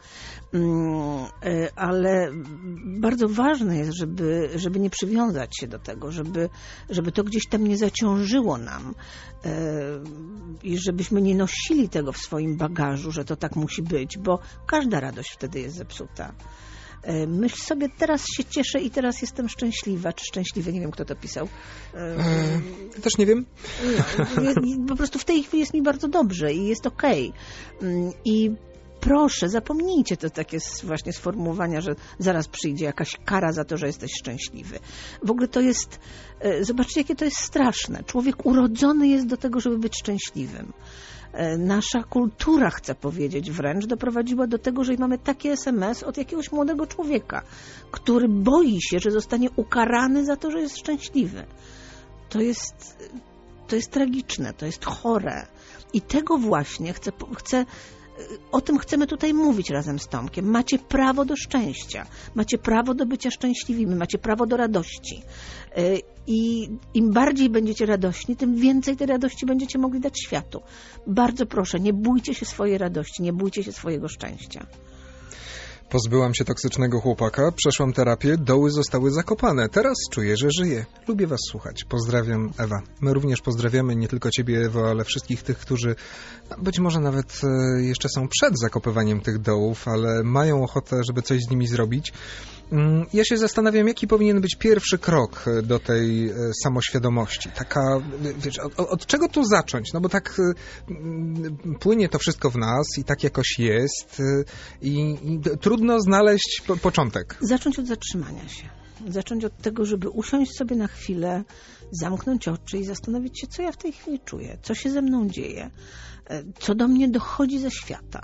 Ale bardzo ważne jest, żeby, żeby nie przywiązać się do tego, żeby, żeby to gdzieś tam nie zaciążyło nam i żebyśmy nie nosili tego w swoim bagażu, że to tak musi być, bo każda radość wtedy jest zepsuta. Myśl sobie, teraz się cieszę i teraz jestem szczęśliwa, czy szczęśliwy, nie wiem, kto to pisał. Eee, też nie wiem. No, po prostu w tej chwili jest mi bardzo dobrze i jest okej. I proszę, zapomnijcie to takie właśnie sformułowania, że zaraz przyjdzie jakaś kara za to, że jesteś szczęśliwy. W ogóle to jest, zobaczcie, jakie to jest straszne. Człowiek urodzony jest do tego, żeby być szczęśliwym. Nasza kultura, chcę powiedzieć, wręcz doprowadziła do tego, że mamy taki es em es od jakiegoś młodego człowieka, który boi się, że zostanie ukarany za to, że jest szczęśliwy. To jest, to jest tragiczne, to jest chore. I tego właśnie chcę, chcę o tym chcemy tutaj mówić razem z Tomkiem. Macie prawo do szczęścia. Macie prawo do bycia szczęśliwymi. Macie prawo do radości. I im bardziej będziecie radośni, tym więcej tej radości będziecie mogli dać światu. Bardzo proszę, nie bójcie się swojej radości, nie bójcie się swojego szczęścia. Pozbyłam się toksycznego chłopaka, przeszłam terapię, doły zostały zakopane. Teraz czuję, że żyję. Lubię was słuchać. Pozdrawiam, Ewa. My również pozdrawiamy nie tylko ciebie, Ewo, ale wszystkich tych, którzy być może nawet jeszcze są przed zakopywaniem tych dołów, ale mają ochotę, żeby coś z nimi zrobić. Ja się zastanawiam, jaki powinien być pierwszy krok do tej samoświadomości. Taka, wiesz, od, od czego tu zacząć? No bo tak płynie to wszystko w nas i tak jakoś jest i, i trudno znaleźć po, początek. Zacząć od zatrzymania się. Zacząć od tego, żeby usiąść sobie na chwilę, zamknąć oczy i zastanowić się, co ja w tej chwili czuję, co się ze mną dzieje, co do mnie dochodzi ze świata.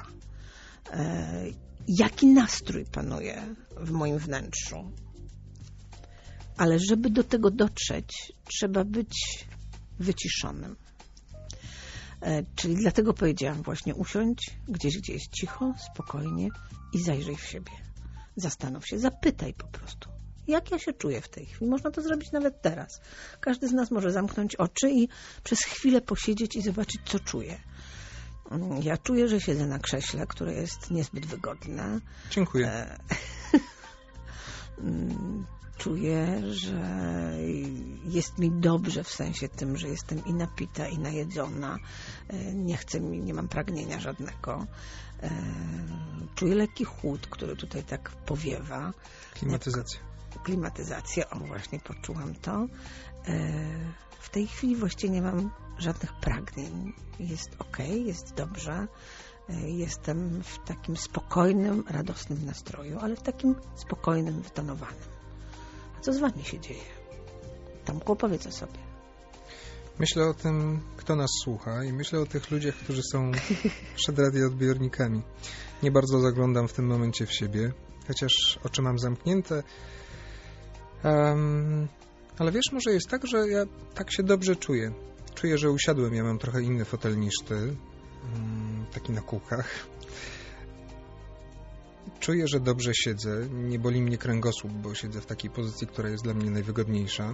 Jaki nastrój panuje w moim wnętrzu. Ale żeby do tego dotrzeć, trzeba być wyciszonym. E, czyli dlatego powiedziałam właśnie, usiądź gdzieś, gdzie jest cicho, spokojnie i zajrzyj w siebie. Zastanów się, zapytaj po prostu, jak ja się czuję w tej chwili. Można to zrobić nawet teraz. Każdy z nas może zamknąć oczy i przez chwilę posiedzieć i zobaczyć, co czuje. Ja czuję, że siedzę na krześle, które jest niezbyt wygodne. Dziękuję. Czuję, że jest mi dobrze w sensie tym, że jestem i napita, i najedzona. Nie chcę mi, nie mam pragnienia żadnego. Czuję lekki chłód, który tutaj tak powiewa. Klimatyzacja. Klimatyzację, o właśnie poczułam to. W tej chwili właściwie nie mam żadnych pragnień. Jest okej, jest dobrze. Jestem w takim spokojnym, radosnym nastroju, ale w takim spokojnym, wytonowanym. A co z wami się dzieje? Tomku, opowiedz o sobie. Myślę o tym, kto nas słucha i myślę o tych ludziach, którzy są przed radioodbiornikami. Nie bardzo zaglądam w tym momencie w siebie, chociaż oczy mam zamknięte. Um, ale wiesz, może jest tak, że ja tak się dobrze czuję. Czuję, że usiadłem, ja mam trochę inny fotel niż ty, um, taki na kółkach. Czuję, że dobrze siedzę, nie boli mnie kręgosłup, bo siedzę w takiej pozycji, która jest dla mnie najwygodniejsza.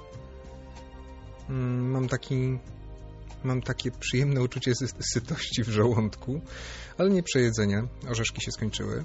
Um, mam taki, mam takie przyjemne uczucie sy- sytości w żołądku, ale nie przejedzenia, orzeszki się skończyły.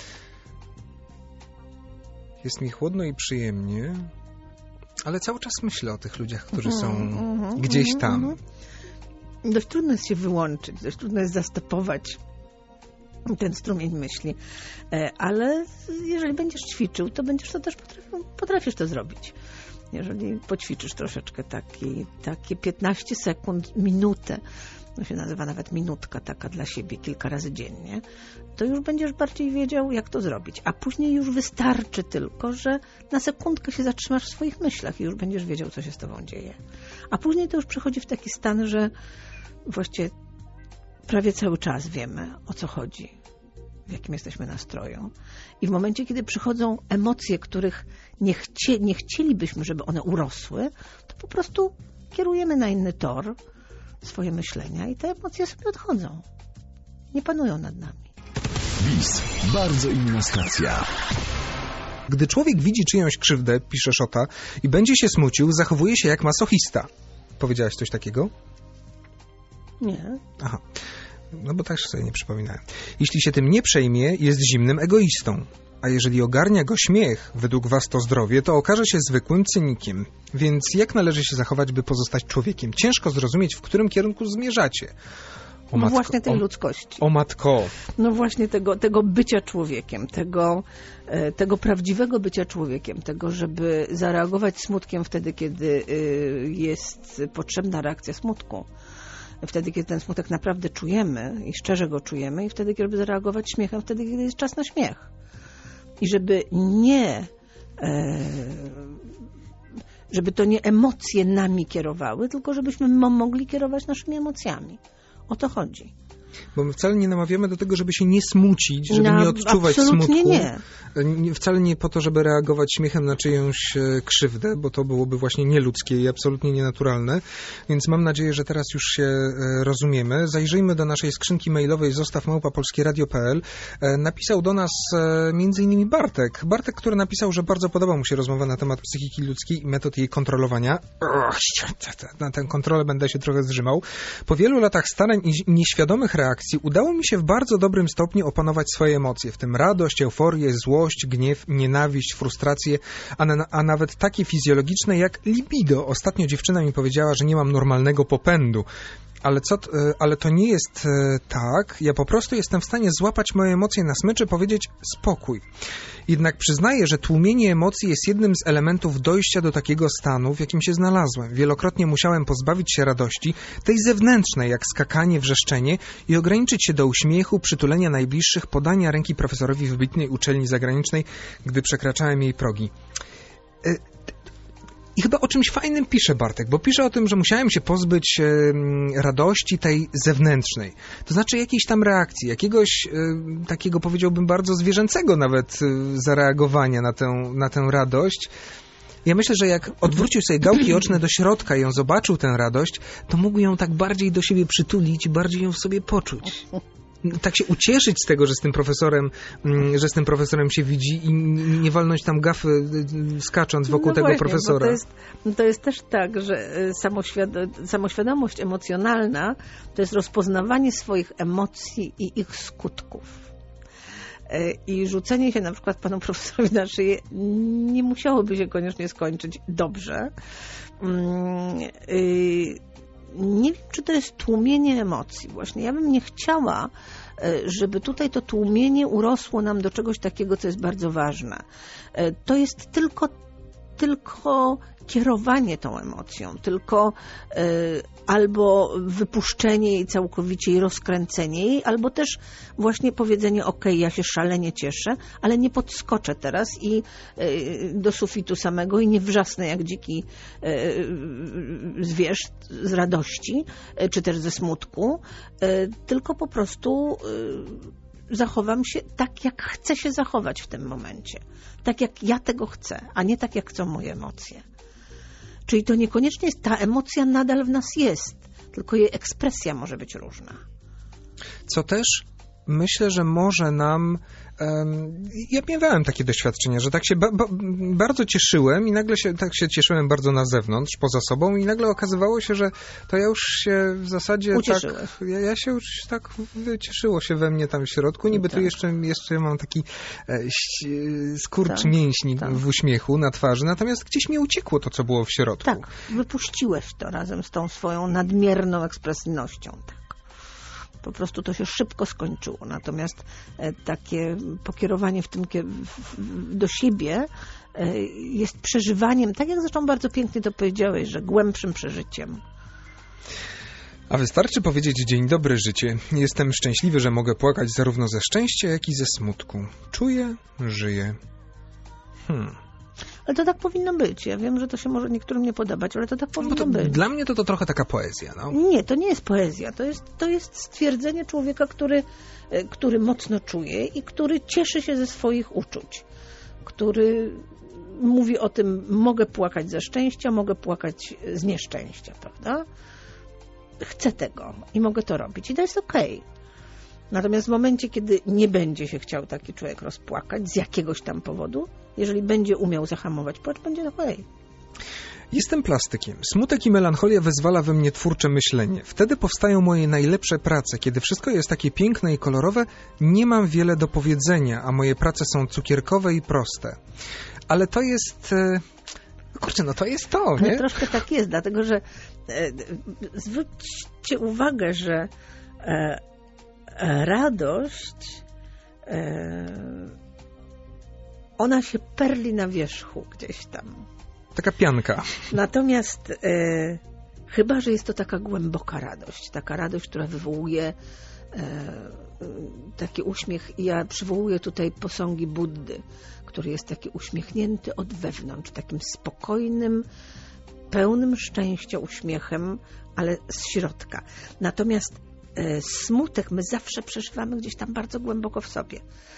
Jest mi chłodno i przyjemnie, ale cały czas myślę o tych ludziach, którzy są mm, mm, gdzieś tam. Mm, mm. Dość trudno jest się wyłączyć, dość trudno jest zastopować ten strumień myśli, ale jeżeli będziesz ćwiczył, to będziesz to też potrafił, potrafisz to zrobić. Jeżeli poćwiczysz troszeczkę taki, takie piętnaście sekund, minutę, to się nazywa nawet minutka taka dla siebie kilka razy dziennie, to już będziesz bardziej wiedział, jak to zrobić. A później już wystarczy tylko, że na sekundkę się zatrzymasz w swoich myślach i już będziesz wiedział, co się z tobą dzieje. A później to już przechodzi w taki stan, że właściwie prawie cały czas wiemy, o co chodzi, w jakim jesteśmy nastroju. I w momencie, kiedy przychodzą emocje, których nie, chcie, nie chcielibyśmy, żeby one urosły, to po prostu kierujemy na inny tor swoje myślenia i te emocje sobie odchodzą. Nie panują nad nami. B I S. Bardzo inna stacja. Gdy człowiek widzi czyjąś krzywdę, pisze Szota, i będzie się smucił, zachowuje się jak masochista. Powiedziałaś coś takiego? Nie. Aha. No bo tak sobie nie przypominałem. Jeśli się tym nie przejmie, jest zimnym egoistą. A jeżeli ogarnia go śmiech, według was to zdrowie, to okaże się zwykłym cynikiem. Więc jak należy się zachować, by pozostać człowiekiem? Ciężko zrozumieć, w którym kierunku zmierzacie. O no matko, właśnie tej o, ludzkości. O matko. No właśnie tego, tego bycia człowiekiem, tego, tego prawdziwego bycia człowiekiem, tego, żeby zareagować smutkiem wtedy, kiedy jest potrzebna reakcja smutku. Wtedy, kiedy ten smutek naprawdę czujemy i szczerze go czujemy, i wtedy, żeby zareagować śmiechem, wtedy, kiedy jest czas na śmiech. I żeby nie, żeby to nie emocje nami kierowały, tylko żebyśmy mogli kierować naszymi emocjami. O to chodzi. Bo my wcale nie namawiamy do tego, żeby się nie smucić, żeby no, nie odczuwać absolutnie smutku. Nie. Nie. Wcale nie po to, żeby reagować śmiechem na czyjąś krzywdę, bo to byłoby właśnie nieludzkie i absolutnie nienaturalne. Więc mam nadzieję, że teraz już się rozumiemy. Zajrzyjmy do naszej skrzynki mailowej zostaw małpa polskie radio kropka p l. Napisał do nas między innymi Bartek. Bartek, który napisał, że bardzo podoba mu się rozmowa na temat psychiki ludzkiej i metod jej kontrolowania. Na tę kontrolę będę się trochę zrzymał. Po wielu latach starań i nieświadomych reakcji udało mi się w bardzo dobrym stopniu opanować swoje emocje, w tym radość, euforię, złość, gniew, nienawiść, frustrację, a, na, a nawet takie fizjologiczne jak libido. Ostatnio dziewczyna mi powiedziała, że nie mam normalnego popędu. Ale, co, ale to nie jest tak. Ja po prostu jestem w stanie złapać moje emocje na smyczy, powiedzieć spokój. Jednak przyznaję, że tłumienie emocji jest jednym z elementów dojścia do takiego stanu, w jakim się znalazłem. Wielokrotnie musiałem pozbawić się radości, tej zewnętrznej, jak skakanie, wrzeszczenie, i ograniczyć się do uśmiechu, przytulenia najbliższych, podania ręki profesorowi wybitnej uczelni zagranicznej, gdy przekraczałem jej progi. I chyba o czymś fajnym pisze Bartek, bo pisze o tym, że musiałem się pozbyć e, radości tej zewnętrznej. To znaczy jakiejś tam reakcji, jakiegoś e, takiego, powiedziałbym, bardzo zwierzęcego nawet e, zareagowania na tę, na tę radość. Ja myślę, że jak odwrócił sobie gałki oczne do środka i on zobaczył tę radość, to mógł ją tak bardziej do siebie przytulić i bardziej ją w sobie poczuć. Tak się ucieszyć z tego, że z tym profesorem, że z tym profesorem się widzi i nie walnąć tam gafy skacząc wokół no tego właśnie, profesora. To jest, to jest też tak, że samoświad- samoświadomość emocjonalna to jest rozpoznawanie swoich emocji i ich skutków. I rzucenie się na przykład panu profesorowi na szyję nie musiałoby się koniecznie skończyć dobrze. Nie wiem, czy to jest tłumienie emocji. Właśnie ja bym nie chciała, żeby tutaj to tłumienie urosło nam do czegoś takiego, co jest bardzo ważne. To jest tylko, tylko kierowanie tą emocją, tylko y, albo wypuszczenie jej całkowicie i rozkręcenie jej, albo też właśnie powiedzenie, ok, ja się szalenie cieszę, ale nie podskoczę teraz i y, do sufitu samego i nie wrzasnę jak dziki y, zwierz z radości, y, czy też ze smutku, y, tylko po prostu y, zachowam się tak, jak chcę się zachować w tym momencie. Tak, jak ja tego chcę, a nie tak, jak chcą moje emocje. Czyli to niekoniecznie jest, ta emocja nadal w nas jest, tylko jej ekspresja może być różna. Co też myślę, że może nam... Um, ja miałem takie doświadczenie, że tak się ba- ba- bardzo cieszyłem i nagle się, tak się cieszyłem bardzo na zewnątrz, poza sobą i nagle okazywało się, że to ja już się w zasadzie Ucieszyłeś. tak... Ja, ja się już tak wycieszyło się we mnie tam w środku. Niby tak. Tu jeszcze, jeszcze mam taki e, skurcz tak, mięśni tak. w uśmiechu na twarzy, natomiast gdzieś mi uciekło to, co było w środku. Tak, wypuściłeś to razem z tą swoją nadmierną ekspresyjnością. Tak. Po prostu to się szybko skończyło. Natomiast e, takie pokierowanie w tym w, do siebie e, jest przeżywaniem, tak jak zresztą bardzo pięknie to powiedziałeś, że głębszym przeżyciem. A wystarczy powiedzieć dzień dobry życie. Jestem szczęśliwy, że mogę płakać zarówno ze szczęścia, jak i ze smutku. Czuję, żyję. Hmm. Ale to tak powinno być. Ja wiem, że to się może niektórym nie podobać, ale to tak powinno to, być. Dla mnie to, to trochę taka poezja. No. Nie, to nie jest poezja. To jest, to jest stwierdzenie człowieka, który, który mocno czuje i który cieszy się ze swoich uczuć. Który mówi o tym, mogę płakać ze szczęścia, mogę płakać z nieszczęścia, prawda? Chcę tego i mogę to robić. I to jest okej. Okay. Natomiast w momencie, kiedy nie będzie się chciał taki człowiek rozpłakać z jakiegoś tam powodu, jeżeli będzie umiał zahamować płacz, będzie okej. Okay. Jestem plastykiem. Smutek i melancholia wezwala we mnie twórcze myślenie. Wtedy powstają moje najlepsze prace. Kiedy wszystko jest takie piękne i kolorowe, nie mam wiele do powiedzenia, a moje prace są cukierkowe i proste. Ale to jest... Kurczę, no to jest to, nie? Ale troszkę tak jest, dlatego że e, zwróćcie uwagę, że E, radość, e, ona się perli na wierzchu gdzieś tam. Taka pianka. Natomiast e, chyba, że jest to taka głęboka radość, taka radość, która wywołuje e, taki uśmiech. Ja przywołuję tutaj posągi Buddy, który jest taki uśmiechnięty od wewnątrz, takim spokojnym, pełnym szczęścia uśmiechem, ale z środka. Natomiast e, smutek my zawsze przeżywamy gdzieś tam bardzo głęboko w sobie.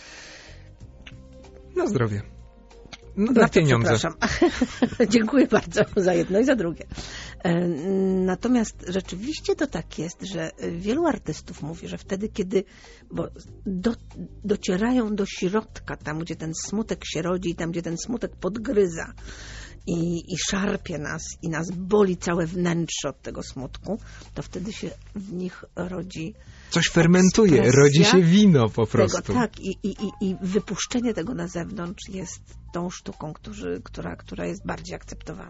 Na zdrowie. No, na bardzo pieniądze. Przepraszam. Dziękuję bardzo za jedno i za drugie. E, natomiast rzeczywiście to tak jest, że wielu artystów mówi, że wtedy, kiedy bo do, docierają do środka, tam gdzie ten smutek się rodzi i tam gdzie ten smutek podgryza i, i szarpie nas i nas boli całe wnętrze od tego smutku, to wtedy się w nich rodzi coś fermentuje, rodzi się wino po prostu. Tego, tak, i, i, i wypuszczenie tego na zewnątrz jest tą sztuką, którzy, która, która jest bardziej akceptowana.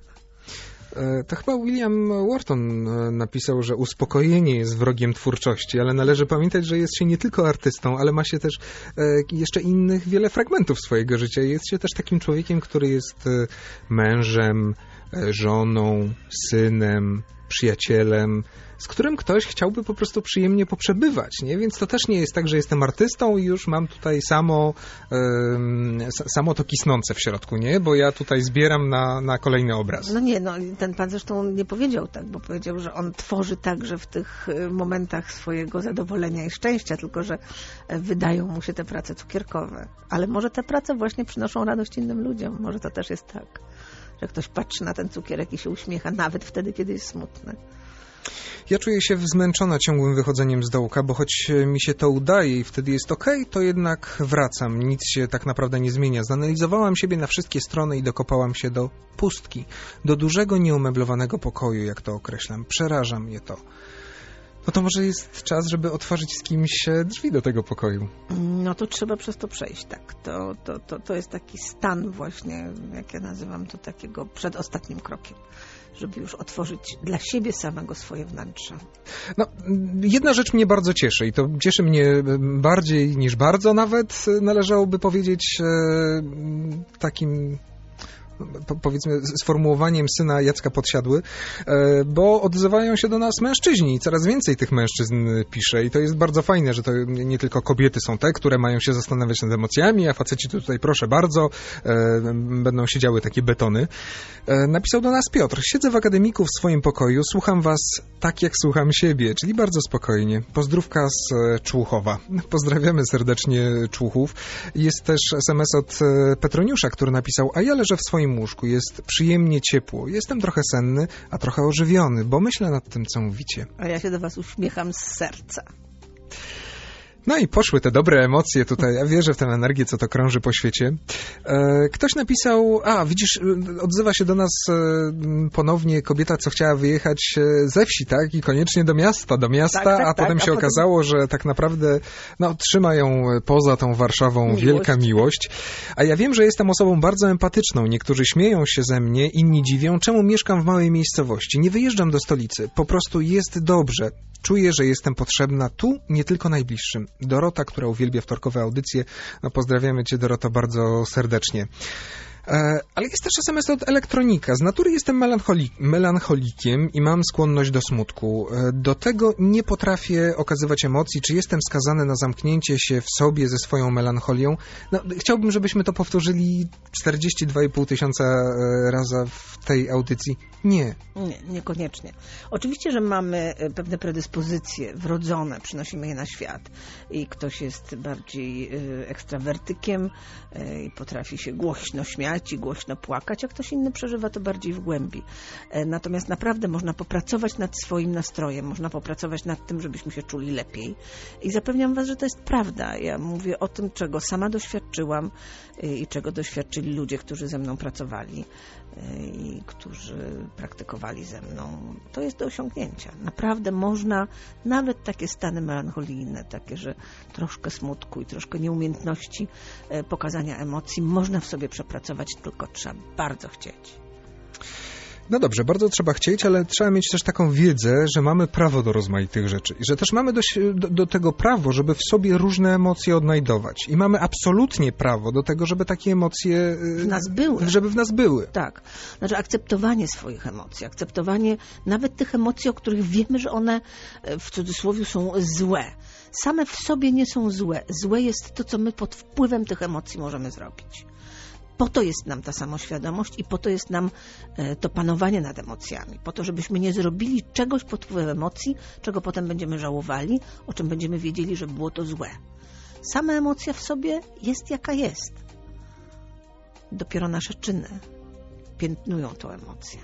To chyba William Wharton napisał, że uspokojenie jest wrogiem twórczości, ale należy pamiętać, że jest się nie tylko artystą, ale ma się też jeszcze innych wiele fragmentów swojego życia. Jest się też takim człowiekiem, który jest mężem, żoną, synem, przyjacielem, z którym ktoś chciałby po prostu przyjemnie poprzebywać, nie? Więc to też nie jest tak, że jestem artystą i już mam tutaj samo, um, samo to kisnące w środku, nie? Bo ja tutaj zbieram na, na kolejny obraz. No nie, no ten pan zresztą nie powiedział tak, bo powiedział, że on tworzy także w tych momentach swojego zadowolenia i szczęścia, tylko że wydają mu się te prace cukierkowe. Ale może te prace właśnie przynoszą radość innym ludziom. Może to też jest tak, że ktoś patrzy na ten cukierek i się uśmiecha, nawet wtedy, kiedy jest smutny. Ja czuję się zmęczona ciągłym wychodzeniem z dołka, bo choć mi się to udaje i wtedy jest okej, okay, to jednak wracam. Nic się tak naprawdę nie zmienia. Zanalizowałam siebie na wszystkie strony i dokopałam się do pustki, do dużego, nieumeblowanego pokoju, jak to określam. Przeraża mnie to. No to może jest czas, żeby otworzyć z kimś drzwi do tego pokoju. No to trzeba przez to przejść, tak. To, to, to, to jest taki stan właśnie, jak ja nazywam to, takiego przedostatnim krokiem, żeby już otworzyć dla siebie samego swoje wnętrze. No, jedna rzecz mnie bardzo cieszy i to cieszy mnie bardziej niż bardzo nawet, należałoby powiedzieć takim... powiedzmy sformułowaniem syna Jacka Podsiadły, bo odzywają się do nas mężczyźni i coraz więcej tych mężczyzn pisze i to jest bardzo fajne, że to nie tylko kobiety są te, które mają się zastanawiać nad emocjami, a faceci to tutaj proszę bardzo, będą siedziały takie betony. Napisał do nas Piotr: siedzę w akademiku w swoim pokoju, słucham was tak jak słucham siebie, czyli bardzo spokojnie. Pozdrówka z Człuchowa. Pozdrawiamy serdecznie Człuchów. Jest też es em es od Petroniusza, który napisał: a ja leżę w swoim łóżku, jest przyjemnie ciepło. Jestem trochę senny, a trochę ożywiony, bo myślę nad tym, co mówicie. A ja się do was uśmiecham z serca. No i poszły te dobre emocje tutaj. Ja wierzę w tę energię, co to krąży po świecie. E, ktoś napisał, a widzisz, odzywa się do nas e, ponownie kobieta, co chciała wyjechać ze wsi, tak? I koniecznie do miasta, do miasta, tak, tak, a potem tak, się a okazało, potem... że tak naprawdę no, trzyma ją poza tą Warszawą miłość. Wielka miłość. A ja wiem, że jestem osobą bardzo empatyczną. Niektórzy śmieją się ze mnie, inni dziwią, czemu mieszkam w małej miejscowości. Nie wyjeżdżam do stolicy. Po prostu jest dobrze. Czuję, że jestem potrzebna tu, nie tylko najbliższym. Dorota, która uwielbia wtorkowe audycje. No, pozdrawiamy cię, Doroto, bardzo serdecznie. Ale jest też es em es od Elektronika. Z natury jestem melancholi- melancholikiem i mam skłonność do smutku. Do tego nie potrafię okazywać emocji. Czy jestem skazany na zamknięcie się w sobie ze swoją melancholią? No, chciałbym, żebyśmy to powtórzyli czterdzieści dwa i pół tysiąca razy w tej audycji. Nie. Nie, niekoniecznie. Oczywiście, że mamy pewne predyspozycje wrodzone, przynosimy je na świat. I ktoś jest bardziej ekstrawertykiem i potrafi się głośno śmiać i głośno płakać, a ktoś inny przeżywa to bardziej w głębi. Natomiast naprawdę można popracować nad swoim nastrojem, można popracować nad tym, żebyśmy się czuli lepiej. I zapewniam was, że to jest prawda. Ja mówię o tym, czego sama doświadczyłam i czego doświadczyli ludzie, którzy ze mną pracowali i którzy praktykowali ze mną. To jest do osiągnięcia. Naprawdę można nawet takie stany melancholijne, takie, że troszkę smutku i troszkę nieumiejętności pokazania emocji można w sobie przepracować, tylko trzeba bardzo chcieć. No dobrze, bardzo trzeba chcieć, ale trzeba mieć też taką wiedzę, że mamy prawo do rozmaitych rzeczy i że też mamy do, do, do tego prawo, żeby w sobie różne emocje odnajdować. I mamy absolutnie prawo do tego, żeby takie emocje w nas były. Żeby w nas były. Tak. Znaczy akceptowanie swoich emocji, akceptowanie nawet tych emocji, o których wiemy, że one w cudzysłowie są złe. Same w sobie nie są złe. Złe jest to, co my pod wpływem tych emocji możemy zrobić. Po to jest nam ta samoświadomość i po to jest nam to panowanie nad emocjami. Po to, żebyśmy nie zrobili czegoś pod wpływem emocji, czego potem będziemy żałowali, o czym będziemy wiedzieli, że było to złe. Sama emocja w sobie jest jaka jest. Dopiero nasze czyny piętnują tą emocję.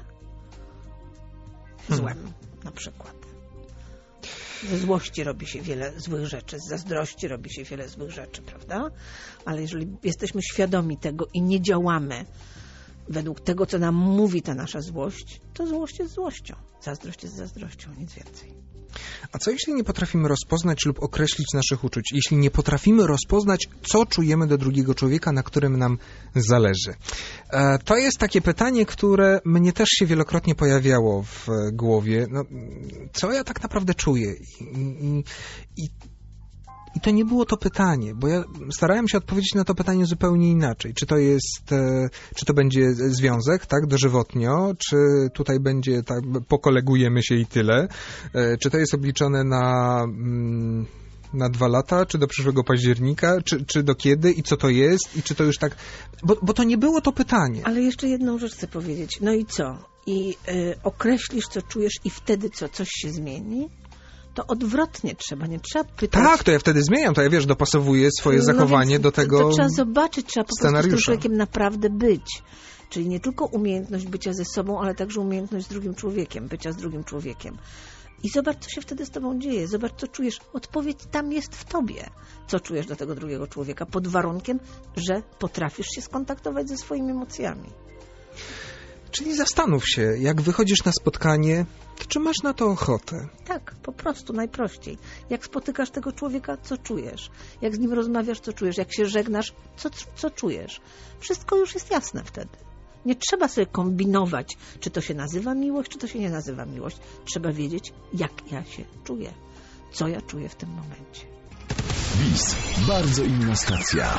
Złem hmm. na przykład. Ze złości robi się wiele złych rzeczy, z zazdrości robi się wiele złych rzeczy, prawda? Ale jeżeli jesteśmy świadomi tego i nie działamy według tego, co nam mówi ta nasza złość, to złość jest złością, zazdrość jest zazdrością, nic więcej. A co jeśli nie potrafimy rozpoznać lub określić naszych uczuć? Jeśli nie potrafimy rozpoznać, co czujemy do drugiego człowieka, na którym nam zależy? E, to jest takie pytanie, które mnie też się wielokrotnie pojawiało w głowie. No, co ja tak naprawdę czuję? I, i, i I to nie było to pytanie, bo ja starałem się odpowiedzieć na to pytanie zupełnie inaczej. Czy to jest, czy to będzie związek, tak, dożywotnio, czy tutaj będzie, tak, pokolegujemy się i tyle, czy to jest obliczone na, na dwa lata, czy do przyszłego października, czy, czy do kiedy i co to jest i czy to już tak, bo, bo to nie było to pytanie. Ale jeszcze jedną rzecz chcę powiedzieć. No i co? I y, określisz, co czujesz i wtedy co, coś się zmieni? To odwrotnie trzeba, nie trzeba pytać. Tak, to ja wtedy zmieniam, to ja wiesz, dopasowuję swoje no zachowanie do tego to, to trzeba zobaczyć, trzeba po scenariusza. prostu z tym człowiekiem naprawdę być. Czyli nie tylko umiejętność bycia ze sobą, ale także umiejętność z drugim człowiekiem, bycia z drugim człowiekiem. I zobacz, co się wtedy z tobą dzieje. Zobacz, co czujesz. Odpowiedź tam jest w tobie. Co czujesz do tego drugiego człowieka, pod warunkiem, że potrafisz się skontaktować ze swoimi emocjami. Czyli zastanów się, jak wychodzisz na spotkanie, to czy masz na to ochotę? Tak, po prostu, najprościej. Jak spotykasz tego człowieka, co czujesz? Jak z nim rozmawiasz, co czujesz? Jak się żegnasz, co, co czujesz? Wszystko już jest jasne wtedy. Nie trzeba sobie kombinować, czy to się nazywa miłość, czy to się nie nazywa miłość. Trzeba wiedzieć, jak ja się czuję. Co ja czuję w tym momencie. B I S. Bardzo inna stacja.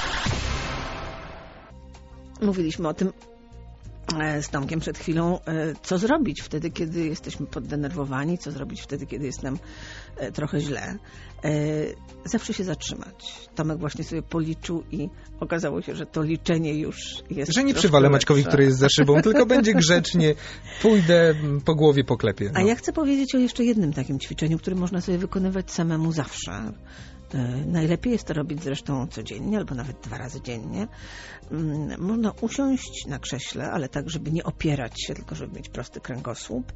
Mówiliśmy o tym z Tomkiem przed chwilą, co zrobić wtedy, kiedy jesteśmy poddenerwowani, co zrobić wtedy, kiedy jest nam trochę źle. Zawsze się zatrzymać. Tomek właśnie sobie policzył i okazało się, że to liczenie już jest... Że nie przywalę Maćkowi, który jest za szybą, tylko będzie grzecznie, pójdę, po głowie poklepię. No. A ja chcę powiedzieć o jeszcze jednym takim ćwiczeniu, które można sobie wykonywać samemu zawsze. Najlepiej jest to robić zresztą codziennie, albo nawet dwa razy dziennie. Można usiąść na krześle, ale tak, żeby nie opierać się, tylko żeby mieć prosty kręgosłup.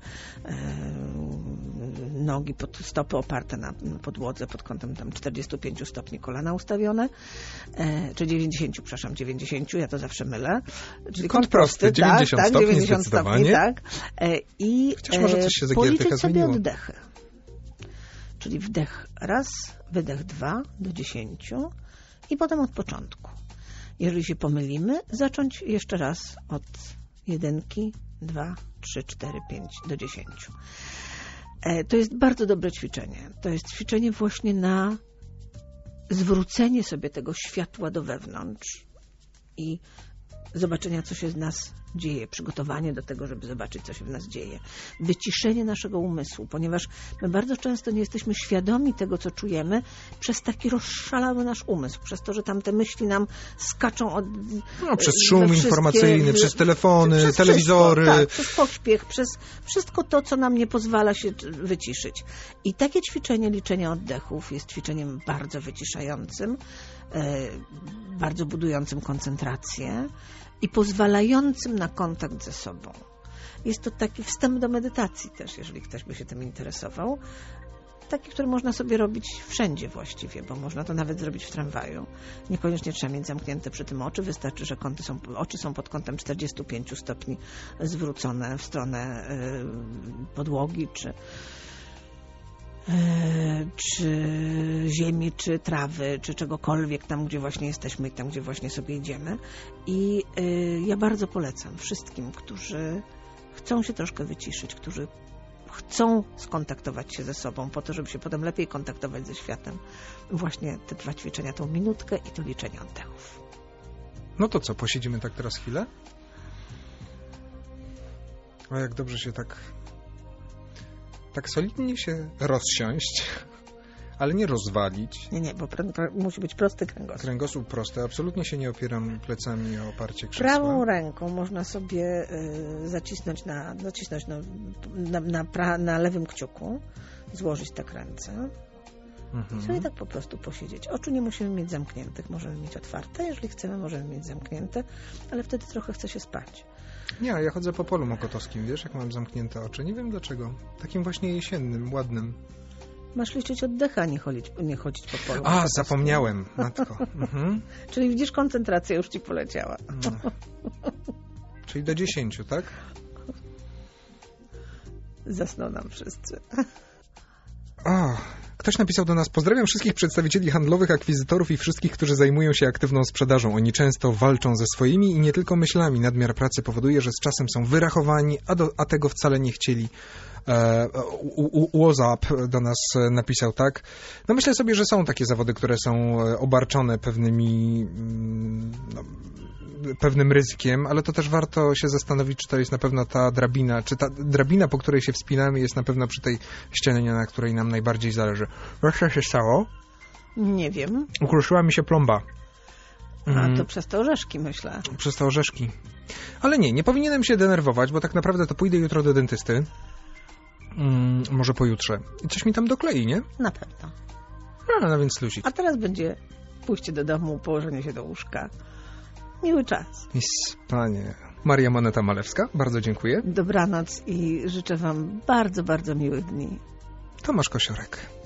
Nogi, pod, stopy oparte na podłodze pod kątem tam czterdziestu pięciu stopni, kolana ustawione. Czy dziewięćdziesiąt, przepraszam, dziewięćdziesiąt, ja to zawsze mylę. Czyli kąt prosty, dziewięćdziesiąt tak, stopni, dziewięćdziesiąt stopni, tak. I Chociaż może coś się policzyć sobie zmieniło. oddechy. Czyli wdech raz, wydech dwa do dziesięciu i potem od początku. Jeżeli się pomylimy, zacząć jeszcze raz od jedynki, dwa, trzy, cztery, pięć do dziesięciu. To jest bardzo dobre ćwiczenie. To jest ćwiczenie właśnie na zwrócenie sobie tego światła do wewnątrz i zobaczenia, co się z nas dzieje, przygotowanie do tego, żeby zobaczyć, co się w nas dzieje. Wyciszenie naszego umysłu, ponieważ my bardzo często nie jesteśmy świadomi tego, co czujemy, przez taki rozszalały nasz umysł, przez to, że tam te myśli nam skaczą od... No, przez szum informacyjny, przez telefony, przez telewizory. Wszystko, tak, przez pośpiech, przez wszystko to, co nam nie pozwala się wyciszyć. I takie ćwiczenie liczenia oddechów jest ćwiczeniem bardzo wyciszającym, bardzo budującym koncentrację i pozwalającym na kontakt ze sobą. Jest to taki wstęp do medytacji też, jeżeli ktoś by się tym interesował. Taki, który można sobie robić wszędzie właściwie, bo można to nawet zrobić w tramwaju. Niekoniecznie trzeba mieć zamknięte przy tym oczy, wystarczy, że kąty są, oczy są pod kątem czterdziestu pięciu stopni zwrócone w stronę y, podłogi, czy czy ziemi, czy trawy, czy czegokolwiek tam, gdzie właśnie jesteśmy i tam, gdzie właśnie sobie idziemy. I y, ja bardzo polecam wszystkim, którzy chcą się troszkę wyciszyć, którzy chcą skontaktować się ze sobą po to, żeby się potem lepiej kontaktować ze światem. Właśnie te dwa ćwiczenia, tą minutkę i to liczenie oddechów. No to co, posiedzimy tak teraz chwilę? O, jak dobrze się tak tak solidnie się rozsiąść, ale nie rozwalić. Nie, nie, bo prę- musi być prosty kręgosłup. Kręgosłup prosty, absolutnie się nie opieram plecami o oparcie krzesła. Prawą ręką można sobie y, zacisnąć, na, zacisnąć no, na, na, pra, na lewym kciuku, złożyć tak ręce Mhm. i sobie tak po prostu posiedzieć. Oczu nie musimy mieć zamkniętych, możemy mieć otwarte, jeżeli chcemy, możemy mieć zamknięte, ale wtedy trochę chce się spać. Nie, ja chodzę po polu mokotowskim, wiesz, jak mam zamknięte oczy. Nie wiem dlaczego. Takim właśnie jesiennym, ładnym. Masz liczyć oddecha, a nie chodzić, nie chodzić po polu. A, zapomniałem, matko. Mhm. Czyli widzisz, koncentracja już ci poleciała. No. Czyli do dziesięciu, tak? Zasną nam wszyscy. O, ktoś napisał do nas: pozdrawiam wszystkich przedstawicieli handlowych, akwizytorów i wszystkich, którzy zajmują się aktywną sprzedażą. Oni często walczą ze swoimi i nie tylko myślami. Nadmiar pracy powoduje, że z czasem są wyrachowani, a, do, a tego wcale nie chcieli. E, WhatsApp do nas napisał tak. No myślę sobie, że są takie zawody, które są obarczone pewnymi no, pewnym ryzykiem, ale to też warto się zastanowić, czy to jest na pewno ta drabina, czy ta drabina, po której się wspinamy, jest na pewno przy tej ścianie, na której nam najbardziej zależy. Wiesz, co się stało? Nie wiem. Ukruszyła mi się plomba. A to przez te orzeszki, myślę. Przez te orzeszki. Ale nie, nie powinienem się denerwować, bo tak naprawdę to pójdę jutro do dentysty. Mm, może pojutrze. I coś mi tam doklei, nie? Na pewno. A, no więc luzik. A teraz będzie pójście do domu, położenie się do łóżka. Miły czas. Panie. Maria Moneta Malewska, bardzo dziękuję. Dobranoc i życzę wam bardzo, bardzo miłych dni. Tomasz Kosiorek.